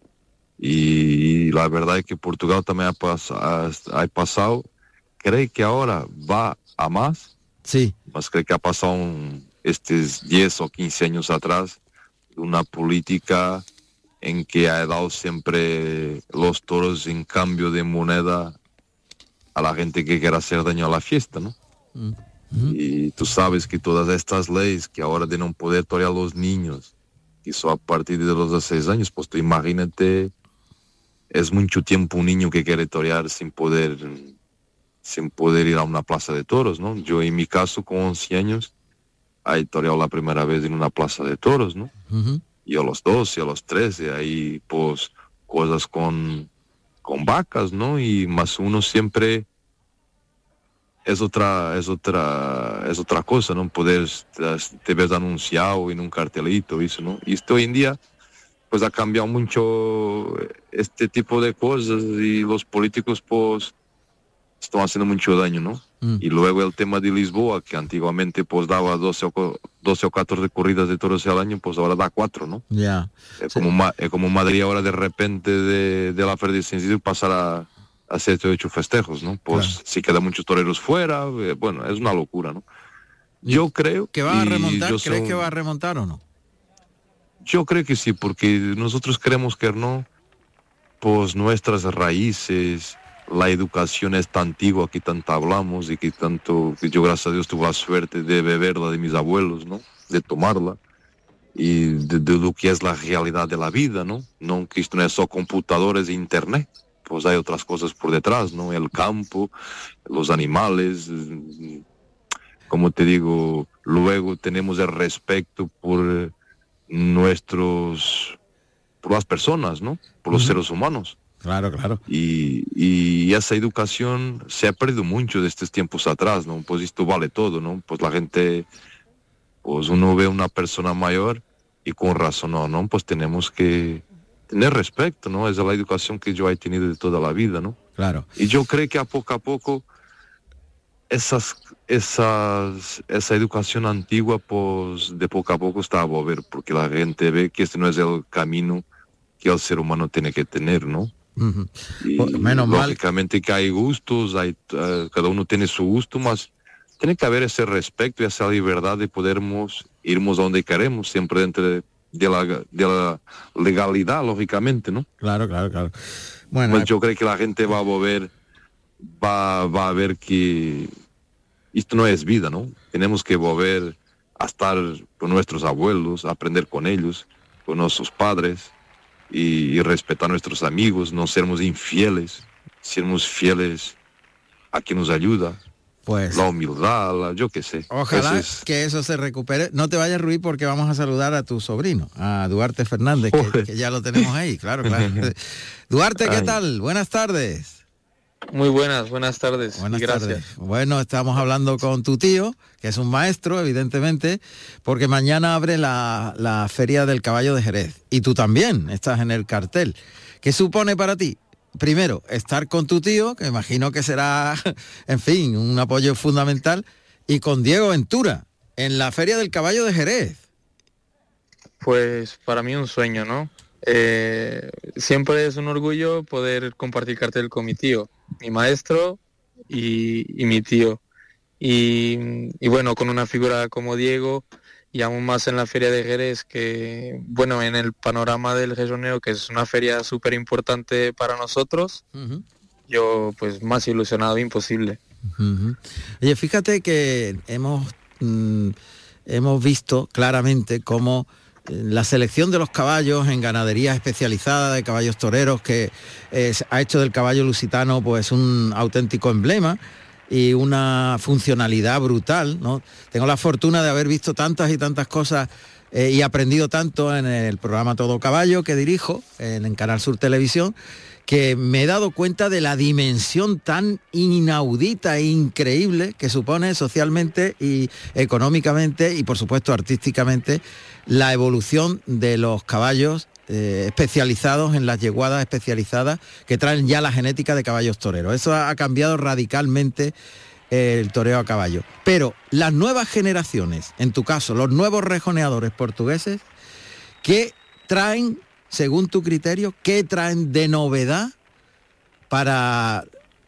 S18: Y la verdad es que Portugal también ha pasado, creo que ahora va a más,
S9: sí,
S18: mas creo que ha pasado estos 10 o 15 años atrás, una política en que ha dado siempre los toros en cambio de moneda a la gente que quiera hacer daño a la fiesta, ¿no? Y tú sabes que todas estas leyes que ahora de no poder torear a los niños, que son a partir de los 16 años, pues tú imagínate, es mucho tiempo un niño que quiere torear sin poder ir a una plaza de toros, ¿no? Yo en mi caso con 11 años he toreado la primera vez en una plaza de toros, ¿no? Y a los 12, a los 13, ahí pues cosas con vacas, ¿no? Y más uno siempre es otra cosa, ¿no? Poder te ves anunciado en un cartelito, eso, ¿no? Y esto hoy en día pues ha cambiado mucho este tipo de cosas y los políticos pues están haciendo mucho daño, ¿no? Y luego el tema de Lisboa, que antiguamente pues daba 12 o 14 corridas de toros al año, pues ahora da 4, ¿no?
S9: Ya.
S18: Es como Madrid ahora de repente de la Feria de San Isidro pasar a 7 o 8 festejos, ¿no? Pues claro, sí quedan muchos toreros fuera, bueno, es una locura, ¿no? Yo creo
S9: que va a remontar. ¿Crees que va a remontar o no?
S18: Yo creo que sí, porque nosotros creemos que no, pues nuestras raíces, la educación es tan antigua que tanto hablamos y que yo gracias a Dios tuve la suerte de beberla de mis abuelos, ¿no? De tomarla y de lo que es la realidad de la vida, ¿no? No que esto no es solo computadores e internet, pues hay otras cosas por detrás, ¿no? El campo, los animales, como te digo, luego tenemos el respeto por las personas, ¿no? Por los seres humanos.
S9: Claro.
S18: Y esa educación se ha perdido mucho de estos tiempos atrás, ¿no? Pues esto vale todo, ¿no? Pues la gente, pues uno ve a una persona mayor y con razón, ¿no? Pues tenemos que tener respeto, ¿no? Esa es la educación que yo he tenido de toda la vida, ¿no?
S9: Claro.
S18: Y yo creo que a poco esa educación antigua, pues de poco a poco está a volver, porque la gente ve que este no es el camino que el ser humano tiene que tener, ¿no? Y
S9: menos
S18: lógicamente mal que hay gustos, cada uno tiene su gusto, mas tiene que haber ese respeto y esa libertad de podermos irnos a donde queremos, siempre dentro de la legalidad, lógicamente, ¿no?
S9: Claro. Bueno,
S18: pues yo creo que la gente va a ver que esto no es vida, ¿no? Tenemos que volver a estar con nuestros abuelos, a aprender con ellos, con nuestros padres y respetar a nuestros amigos, no sermos infieles, sermos fieles a quien nos ayuda.
S9: Pues
S18: la humildad, yo qué sé.
S9: Ojalá que eso se recupere. No te vayas, Ruiz, porque vamos a saludar a tu sobrino, a Duarte Fernández, que ya lo tenemos ahí, claro. Duarte, ¿qué tal? Buenas tardes.
S19: Muy buenas tardes.
S9: Buenas
S19: gracias.
S9: Tardes. Bueno, estamos hablando con tu tío, que es un maestro, evidentemente, porque mañana abre la Feria del Caballo de Jerez. Y tú también estás en el cartel. ¿Qué supone para ti? Primero, estar con tu tío, que imagino que será, en fin, un apoyo fundamental, y con Diego Ventura, en la Feria del Caballo de Jerez.
S19: Pues para mí un sueño, ¿no? Siempre es un orgullo poder compartir cartel con mi tío, mi maestro y mi tío. Y bueno, con una figura como Diego, y aún más en la Feria de Jerez, que bueno, en el panorama del regioneo, que es una feria súper importante para nosotros, yo pues más ilusionado imposible.
S9: Oye, fíjate que hemos visto claramente cómo la selección de los caballos en ganadería especializada de caballos toreros, que ha hecho del caballo lusitano pues un auténtico emblema y una funcionalidad brutal, ¿no? Tengo la fortuna de haber visto tantas y tantas cosas y aprendido tanto en el programa Todo Caballo que dirijo en Canal Sur Televisión, que me he dado cuenta de la dimensión tan inaudita e increíble que supone socialmente y económicamente y por supuesto artísticamente la evolución de los caballos especializados en las yeguadas especializadas que traen ya la genética de caballos toreros. Eso ha cambiado radicalmente el toreo a caballo. Pero las nuevas generaciones, en tu caso, los nuevos rejoneadores portugueses, ¿qué traen, según tu criterio, qué traen de novedad para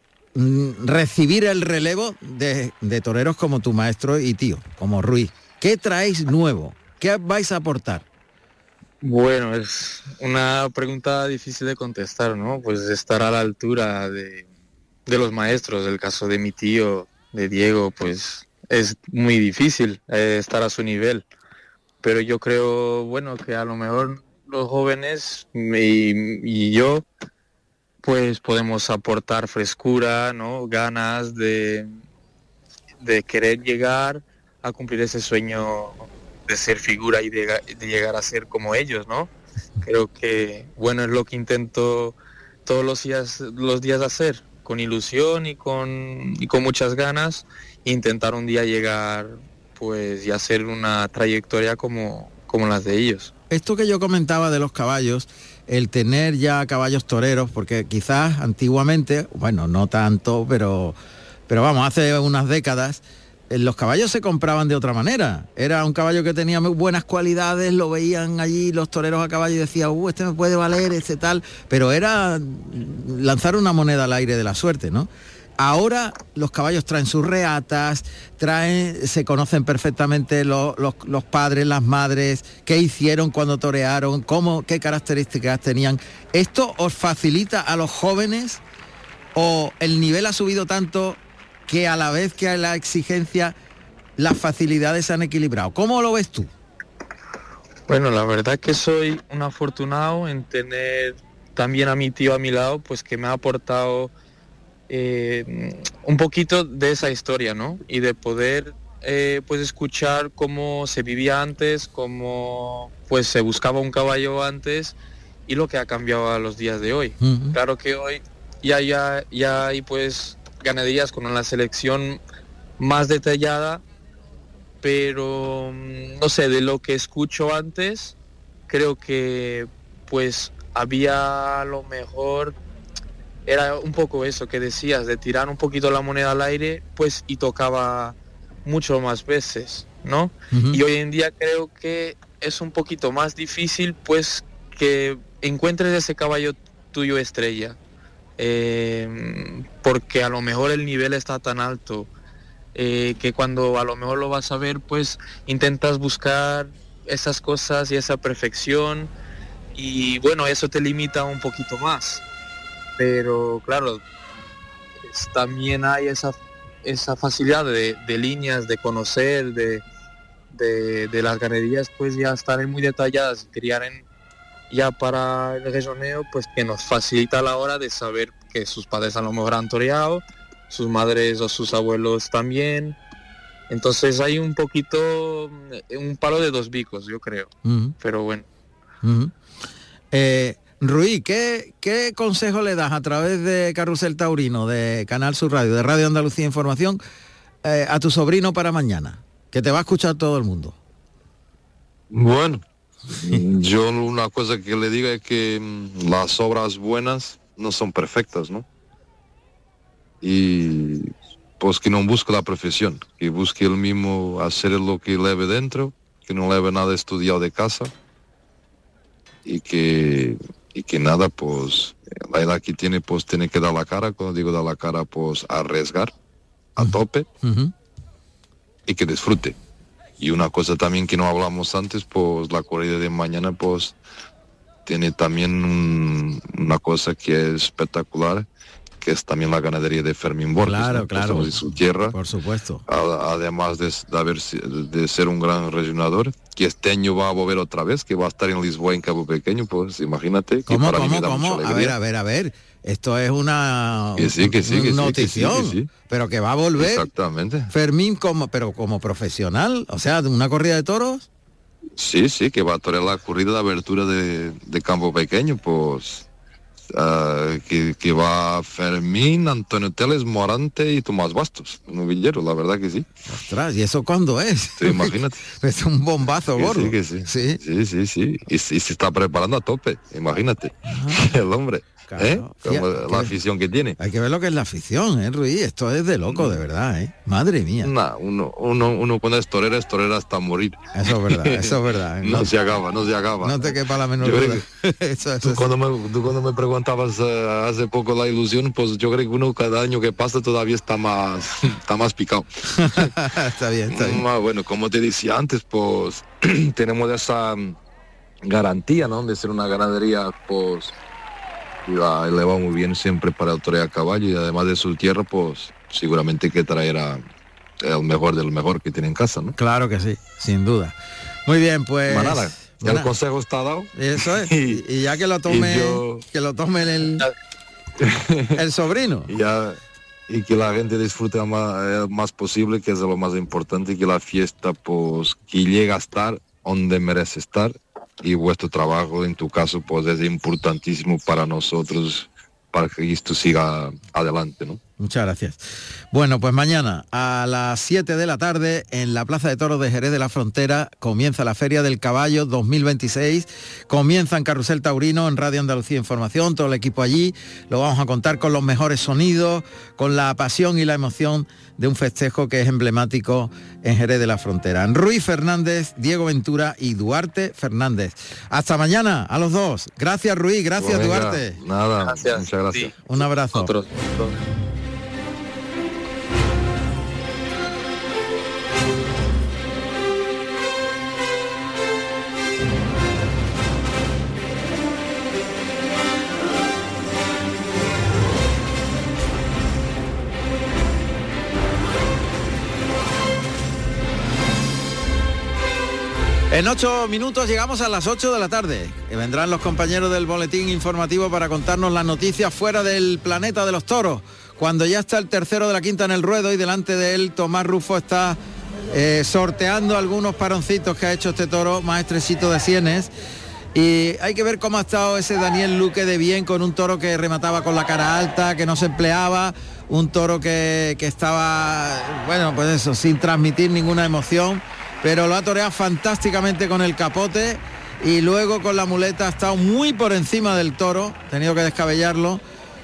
S9: recibir el relevo de toreros como tu maestro y tío, como Ruiz? ¿Qué traéis nuevo? ¿Qué vais a aportar?
S19: Bueno, es una pregunta difícil de contestar, ¿no? Pues estar a la altura de los maestros, del caso de mi tío, de Diego, pues es muy difícil estar a su nivel. Pero yo creo, bueno, que a lo mejor los jóvenes y yo, pues podemos aportar frescura, ¿no? Ganas de querer llegar a cumplir ese sueño de ser figura y de llegar a ser como ellos, ¿no? Creo que, bueno, es lo que intento todos los días hacer, con ilusión y con muchas ganas, intentar un día llegar, pues, y hacer una trayectoria como las de ellos.
S9: Esto que yo comentaba de los caballos, el tener ya caballos toreros, porque quizás antiguamente, bueno, no tanto, pero vamos, hace unas décadas, los caballos se compraban de otra manera. Era un caballo que tenía muy buenas cualidades, lo veían allí los toreros a caballo y decían, este me puede valer, este tal, pero era lanzar una moneda al aire de la suerte, ¿no? Ahora los caballos traen sus reatas, se conocen perfectamente los padres, las madres, qué hicieron cuando torearon, qué características tenían. ¿Esto os facilita a los jóvenes o el nivel ha subido tanto que a la vez que hay la exigencia, las facilidades se han equilibrado? ¿Cómo lo ves tú?
S19: Bueno, la verdad que soy un afortunado en tener también a mi tío a mi lado, pues que me ha aportado un poquito de esa historia, ¿no? Y de poder pues escuchar cómo se vivía antes, cómo pues se buscaba un caballo antes y lo que ha cambiado a los días de hoy. Uh-huh. Claro que hoy ya hay pues ganaderías con una selección más detallada, pero no sé, de lo que escucho antes, creo que pues había a lo mejor, era un poco eso que decías, de tirar un poquito la moneda al aire, pues y tocaba mucho más veces, ¿no? Uh-huh. Y hoy en día creo que es un poquito más difícil, pues que encuentres ese caballo tuyo estrella. Porque a lo mejor el nivel está tan alto que cuando a lo mejor lo vas a ver, pues intentas buscar esas cosas y esa perfección y bueno, eso te limita un poquito más, pero claro, también hay esa facilidad de líneas, de conocer, de las ganaderías, pues ya estar muy detalladas y criar ya para el rejorneo, pues que nos facilita a la hora de saber que sus padres a lo mejor han toreado, sus madres o sus abuelos también. Entonces hay un poquito, un palo de dos bicos, yo creo. Uh-huh. Pero bueno.
S9: Uh-huh. Ruiz, ¿qué consejo le das a través de Carrusel Taurino, de Canal Sur Radio, de Radio Andalucía Información, a tu sobrino para mañana? Que te va a escuchar todo el mundo.
S18: Bueno, yo una cosa que le digo es que las obras buenas no son perfectas, ¿no? Y pues que no busque la profesión, que busque él mismo hacer lo que le ve dentro, que no le ve nada estudiado de casa y que nada, pues la edad que tiene, pues tiene que dar la cara, cuando digo dar la cara, pues arriesgar a tope. Uh-huh. Y que disfrute. Y una cosa también que no hablamos antes, pues la corrida de mañana pues tiene también una cosa que es espectacular, que es también la ganadería de Fermín Borges,
S9: claro,
S18: ¿no?
S9: claro,
S18: de su tierra,
S9: por supuesto.
S18: Además de ser un gran regionador, que este año va a volver otra vez, que va a estar en Lisboa, en Cabo Pequeño, pues imagínate. Que
S9: ¿Cómo? A ver, esto es una notición,
S18: sí.
S9: Pero que va a volver.
S18: Exactamente.
S9: Fermín como profesional, o sea, de una corrida de toros.
S18: Sí, que va a torear la corrida de abertura de Campo Pequeño, pues que va Fermín, Antonio Teles, Morante y Tomás Bastos, novillero, la verdad que sí.
S9: Ostras, ¿y eso cuándo es?
S18: Sí, imagínate.
S9: Es un bombazo gordo.
S18: Sí. Y se está preparando a tope, imagínate. El hombre.
S9: Claro.
S18: Como la afición que tiene.
S9: Hay que ver lo que es la afición, Ruiz. Esto es de loco, de verdad, Madre mía.
S18: Uno cuando es torera hasta morir.
S9: Eso es verdad.
S18: No se acaba.
S9: No te quepa la menor duda.
S18: Tú cuando me preguntabas hace poco la ilusión, pues yo creo que uno cada año que pasa todavía está más picado.
S9: Está bien.
S18: Bueno, como te decía antes, pues tenemos esa garantía, ¿no? De ser una ganadería, pues y le va muy bien siempre para el toreo a caballo, y además de su tierra, pues seguramente que traerá el mejor del mejor que tiene en casa, ¿no?
S9: Claro que sí, sin duda. Muy bien, pues...
S18: Manada, ya el consejo está dado.
S9: Eso es, y ya que lo tome, el sobrino.
S18: Y que la gente disfrute más posible, que es lo más importante, y que la fiesta, pues, que llegue a estar donde merece estar. Y vuestro trabajo, en tu caso, pues es importantísimo para nosotros, para que esto siga adelante, ¿no?
S9: Muchas gracias. Bueno, pues mañana a las 7 de la tarde en la Plaza de Toros de Jerez de la Frontera comienza la Feria del Caballo 2026, comienza en Carrusel Taurino, en Radio Andalucía Información, todo el equipo allí, lo vamos a contar con los mejores sonidos, con la pasión y la emoción de un festejo que es emblemático en Jerez de la Frontera. Ruiz Fernández, Diego Ventura y Duarte Fernández. Hasta mañana a los dos. Gracias, Ruiz, gracias,
S18: Venga,
S9: Duarte.
S18: Nada, gracias. Muchas gracias.
S9: Sí. Un abrazo.
S18: Otro.
S9: En 8 minutos llegamos a las 8 de la tarde. Y vendrán los compañeros del boletín informativo para contarnos las noticias fuera del planeta de los toros. Cuando ya está el tercero de la quinta en el ruedo y delante de él Tomás Rufo está sorteando algunos paroncitos que ha hecho este toro más estrechito de sienes. Y hay que ver cómo ha estado ese Daniel Luque de bien, con un toro que remataba con la cara alta, que no se empleaba, un toro que estaba, bueno, pues eso, sin transmitir ninguna emoción, pero lo ha toreado fantásticamente con el capote y luego con la muleta ha estado muy por encima del toro, ha tenido que descabellarlo,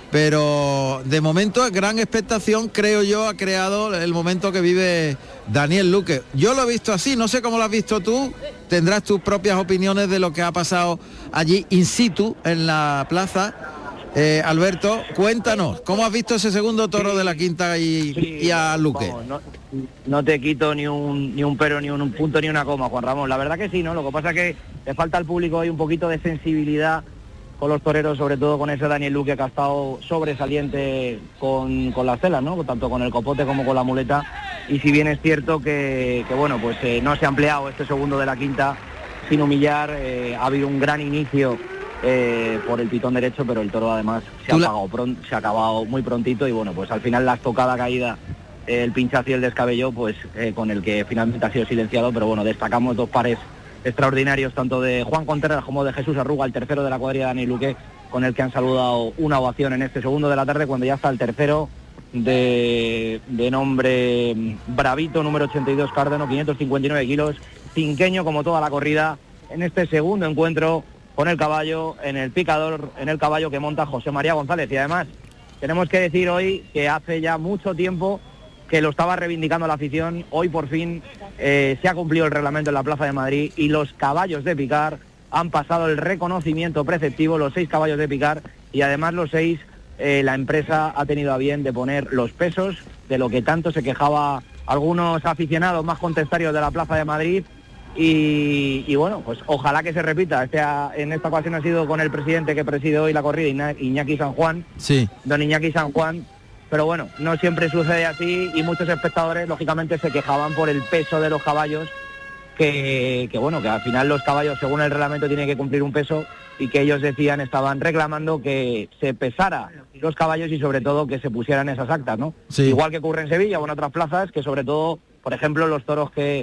S9: pero de momento gran expectación, creo yo, ha creado el momento que vive Daniel Luque. Yo lo he visto así, no sé cómo lo has visto tú, tendrás tus propias opiniones de lo que ha pasado allí in situ en la plaza. Alberto, cuéntanos, ¿cómo has visto ese segundo toro de la quinta y a Luque?
S11: Vamos, no te quito ni un pero, ni un punto, ni una coma, Juan Ramón. La verdad que sí, ¿no? Lo que pasa es que le falta al público hoy un poquito de sensibilidad con los toreros, sobre todo con ese Daniel Luque que ha estado sobresaliente con las celas, ¿no? Tanto con el copote como con la muleta. Y si bien es cierto que bueno, pues no se ha empleado este segundo de la quinta sin humillar, ha habido un gran inicio por el pitón derecho, pero el toro además se ha acabado muy prontito y bueno, pues al final la estocada caída, el pinchazo y el descabello, pues con el que finalmente ha sido silenciado, pero bueno, destacamos dos pares extraordinarios, tanto de Juan Contreras como de Jesús Arruga, el tercero de la cuadrilla Dani Luque, con el que han saludado una ovación en este segundo de la tarde, cuando ya está el tercero de nombre Bravito, número 82, Cárdeno, 559 kilos, cinqueño como toda la corrida, en este segundo encuentro con el caballo, en el picador, en el caballo que monta José María González. Y además tenemos que decir hoy que hace ya mucho tiempo que lo estaba reivindicando la afición, hoy por fin se ha cumplido el reglamento en la Plaza de Madrid y los caballos de picar han pasado el reconocimiento preceptivo, los 6 caballos de picar, y además los 6 la empresa ha tenido a bien de poner los pesos de lo que tanto se quejaba algunos aficionados más contestarios de la Plaza de Madrid. Y bueno, pues ojalá que se repita. En esta ocasión ha sido con el presidente que preside hoy la corrida, Iñaki San Juan,
S9: sí.
S11: Don Iñaki San Juan, pero bueno, no siempre sucede así y muchos espectadores lógicamente se quejaban por el peso de los caballos, que bueno, que al final los caballos según el reglamento tienen que cumplir un peso y que ellos decían, estaban reclamando que se pesara los caballos y sobre todo que se pusieran esas actas, ¿no?
S9: Sí.
S11: Igual que ocurre en Sevilla o en otras plazas, que sobre todo, por ejemplo, los toros que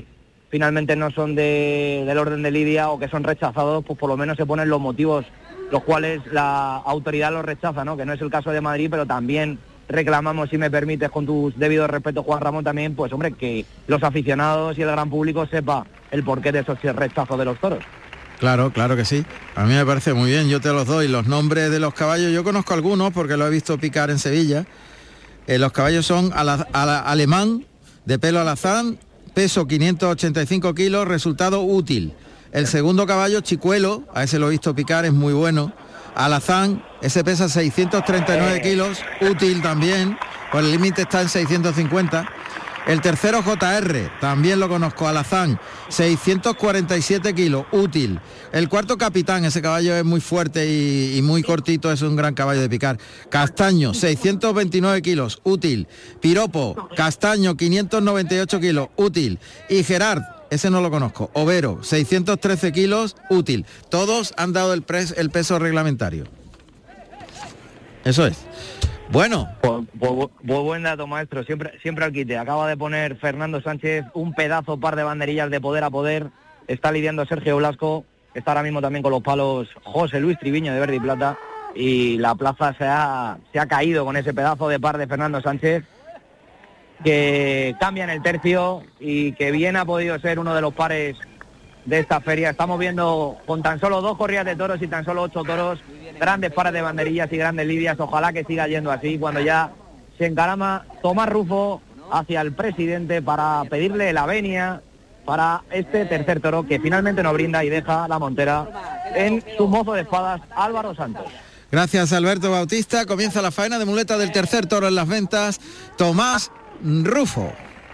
S11: finalmente no son del orden de lidia o que son rechazados, pues por lo menos se ponen los motivos los cuales la autoridad los rechaza, ¿no? Que no es el caso de Madrid, pero también reclamamos, si me permites, con tus debidos respetos, Juan Ramón, también, pues hombre, que los aficionados y el gran público sepa el porqué de esos rechazos de los toros.
S9: Claro que sí. A mí me parece muy bien, yo te los doy. Los nombres de los caballos, yo conozco algunos porque lo he visto picar en Sevilla. Los caballos son alemán, de pelo alazán, peso 585 kilos, resultado útil. El segundo caballo, Chicuelo, a ese lo he visto picar, es muy bueno. Alazán, ese pesa 639 kilos, útil también, pues el límite está en 650. El tercero, JR, también lo conozco, Alazán, 647 kilos, útil. El cuarto, Capitán, ese caballo es muy fuerte y muy cortito, es un gran caballo de picar. Castaño, 629 kilos, útil. Piropo, Castaño, 598 kilos, útil. Y Gerard, ese no lo conozco, Overo, 613 kilos, útil. Todos han dado el peso reglamentario. Eso es. Bueno.
S11: Pues buen dato, maestro, siempre al quite. Acaba de poner Fernando Sánchez un pedazo par de banderillas de poder a poder. Está lidiando Sergio Blasco, está ahora mismo también con los palos José Luis Triviño de Verde y Plata, y la plaza se ha caído con ese pedazo de par de Fernando Sánchez, que cambian el tercio y que bien ha podido ser uno de los pares de esta feria. Estamos viendo con tan solo 2 corridas de toros y tan solo 8 toros, grandes pares de banderillas y grandes lidias. Ojalá que siga yendo así cuando ya se encarama Tomás Rufo hacia el presidente para pedirle la venia para este tercer toro que finalmente nos brinda y deja la montera en su mozo de espadas, Álvaro Santos.
S9: Gracias, Alberto Bautista. Comienza la faena de muleta del tercer toro en las ventas, Tomás Rufo.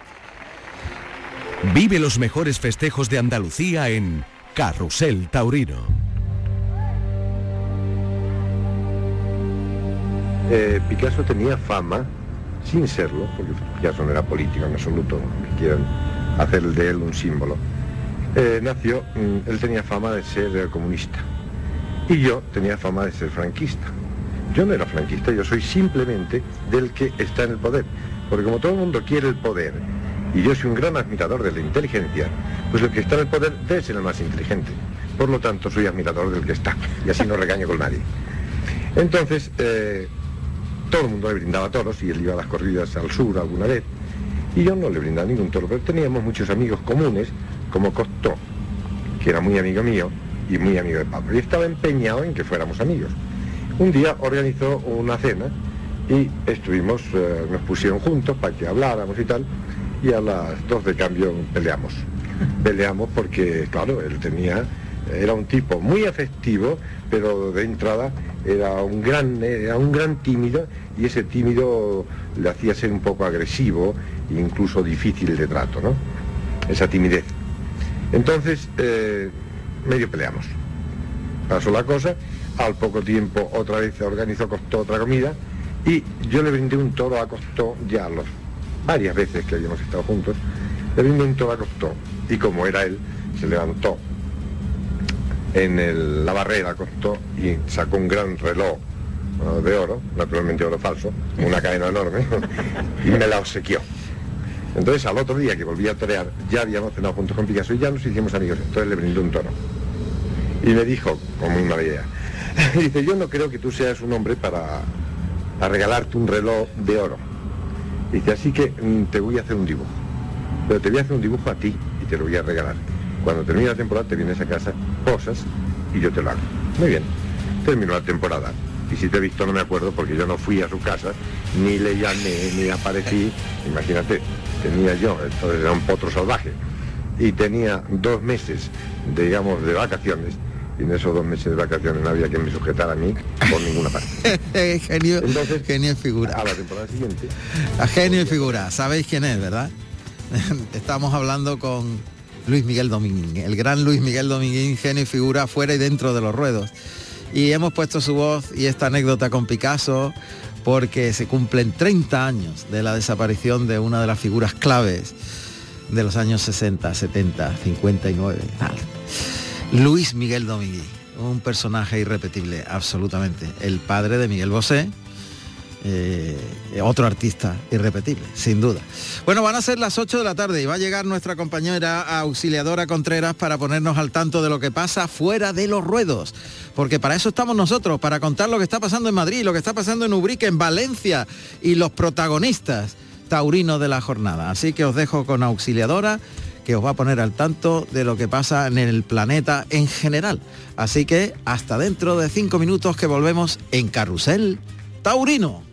S1: Vive los mejores festejos de Andalucía en Carrusel Taurino.
S20: Picasso tenía fama, sin serlo, porque Picasso no era político en absoluto, que quieran hacer de él un símbolo. Él tenía fama de ser comunista y yo tenía fama de ser franquista. Yo no era franquista, yo soy simplemente del que está en el poder, porque como todo el mundo quiere el poder y yo soy un gran admirador de la inteligencia, pues el que está en el poder debe ser el más inteligente. Por lo tanto, soy admirador del que está, y así no regaño con nadie. Entonces, todo el mundo le brindaba toros, y él iba a las corridas al sur alguna vez, y yo no le brindaba ningún toro, pero teníamos muchos amigos comunes, como Costó, que era muy amigo mío, y muy amigo de Pablo, y estaba empeñado en que fuéramos amigos. Un día organizó una cena, y estuvimos, nos pusieron juntos para que habláramos y tal, y a las 2 de cambio peleamos. Peleamos porque, claro, era un tipo muy afectivo, pero de entrada era un gran tímido, y ese tímido le hacía ser un poco agresivo e incluso difícil de trato, ¿no? Esa timidez. Entonces, medio peleamos. Pasó la cosa, al poco tiempo otra vez organizó Costó otra comida, y yo le brindé un toro a Costó ya varias veces que habíamos estado juntos, le brindé un toro a Costó, y como era él, se levantó en la barrera, Costó, y sacó un gran reloj de oro, naturalmente oro falso, una cadena enorme, y me la obsequió. Entonces al otro día que volví a torear, ya habíamos cenado juntos con Picasso y ya nos hicimos amigos, entonces le brindé un toro. Y me dijo, con muy mala idea, dice, yo no creo que tú seas un hombre para regalarte un reloj de oro. Dice, así que te voy a hacer un dibujo, pero te voy a hacer un dibujo a ti y te lo voy a regalar. Cuando termine la temporada te vienes a casa, posas y yo te lo hago. Muy bien, terminó la temporada. Y si te he visto no me acuerdo porque yo no fui a su casa, ni le llamé, ni aparecí. Imagínate, tenía yo, entonces era un potro salvaje, y tenía 2 meses, digamos, de vacaciones, y en esos 2 meses de vacaciones no había quien me sujetara a mí por ninguna parte.
S9: Genio, entonces, genio y figura.
S20: A la temporada siguiente.
S9: A genio y figura, sabéis quién es, ¿verdad? Estamos hablando con Luis Miguel Dominguín, el gran Luis Miguel Dominguín, genio y figura fuera y dentro de los ruedos. Y hemos puesto su voz y esta anécdota con Picasso porque se cumplen 30 años de la desaparición de una de las figuras claves de los años 60, 70, 59, tal. Luis Miguel Dominguín, un personaje irrepetible, absolutamente. El padre de Miguel Bosé, otro artista irrepetible, sin duda. Bueno, van a ser las 8 de la tarde y va a llegar nuestra compañera Auxiliadora Contreras para ponernos al tanto de lo que pasa fuera de los ruedos, porque para eso estamos nosotros, para contar lo que está pasando en Madrid, lo que está pasando en Ubrique, en Valencia y los protagonistas taurinos de la jornada. Así que os dejo con Auxiliadora, que os va a poner al tanto de lo que pasa en el planeta en general. Así que hasta dentro de 5 minutos que volvemos en Carrusel Taurino.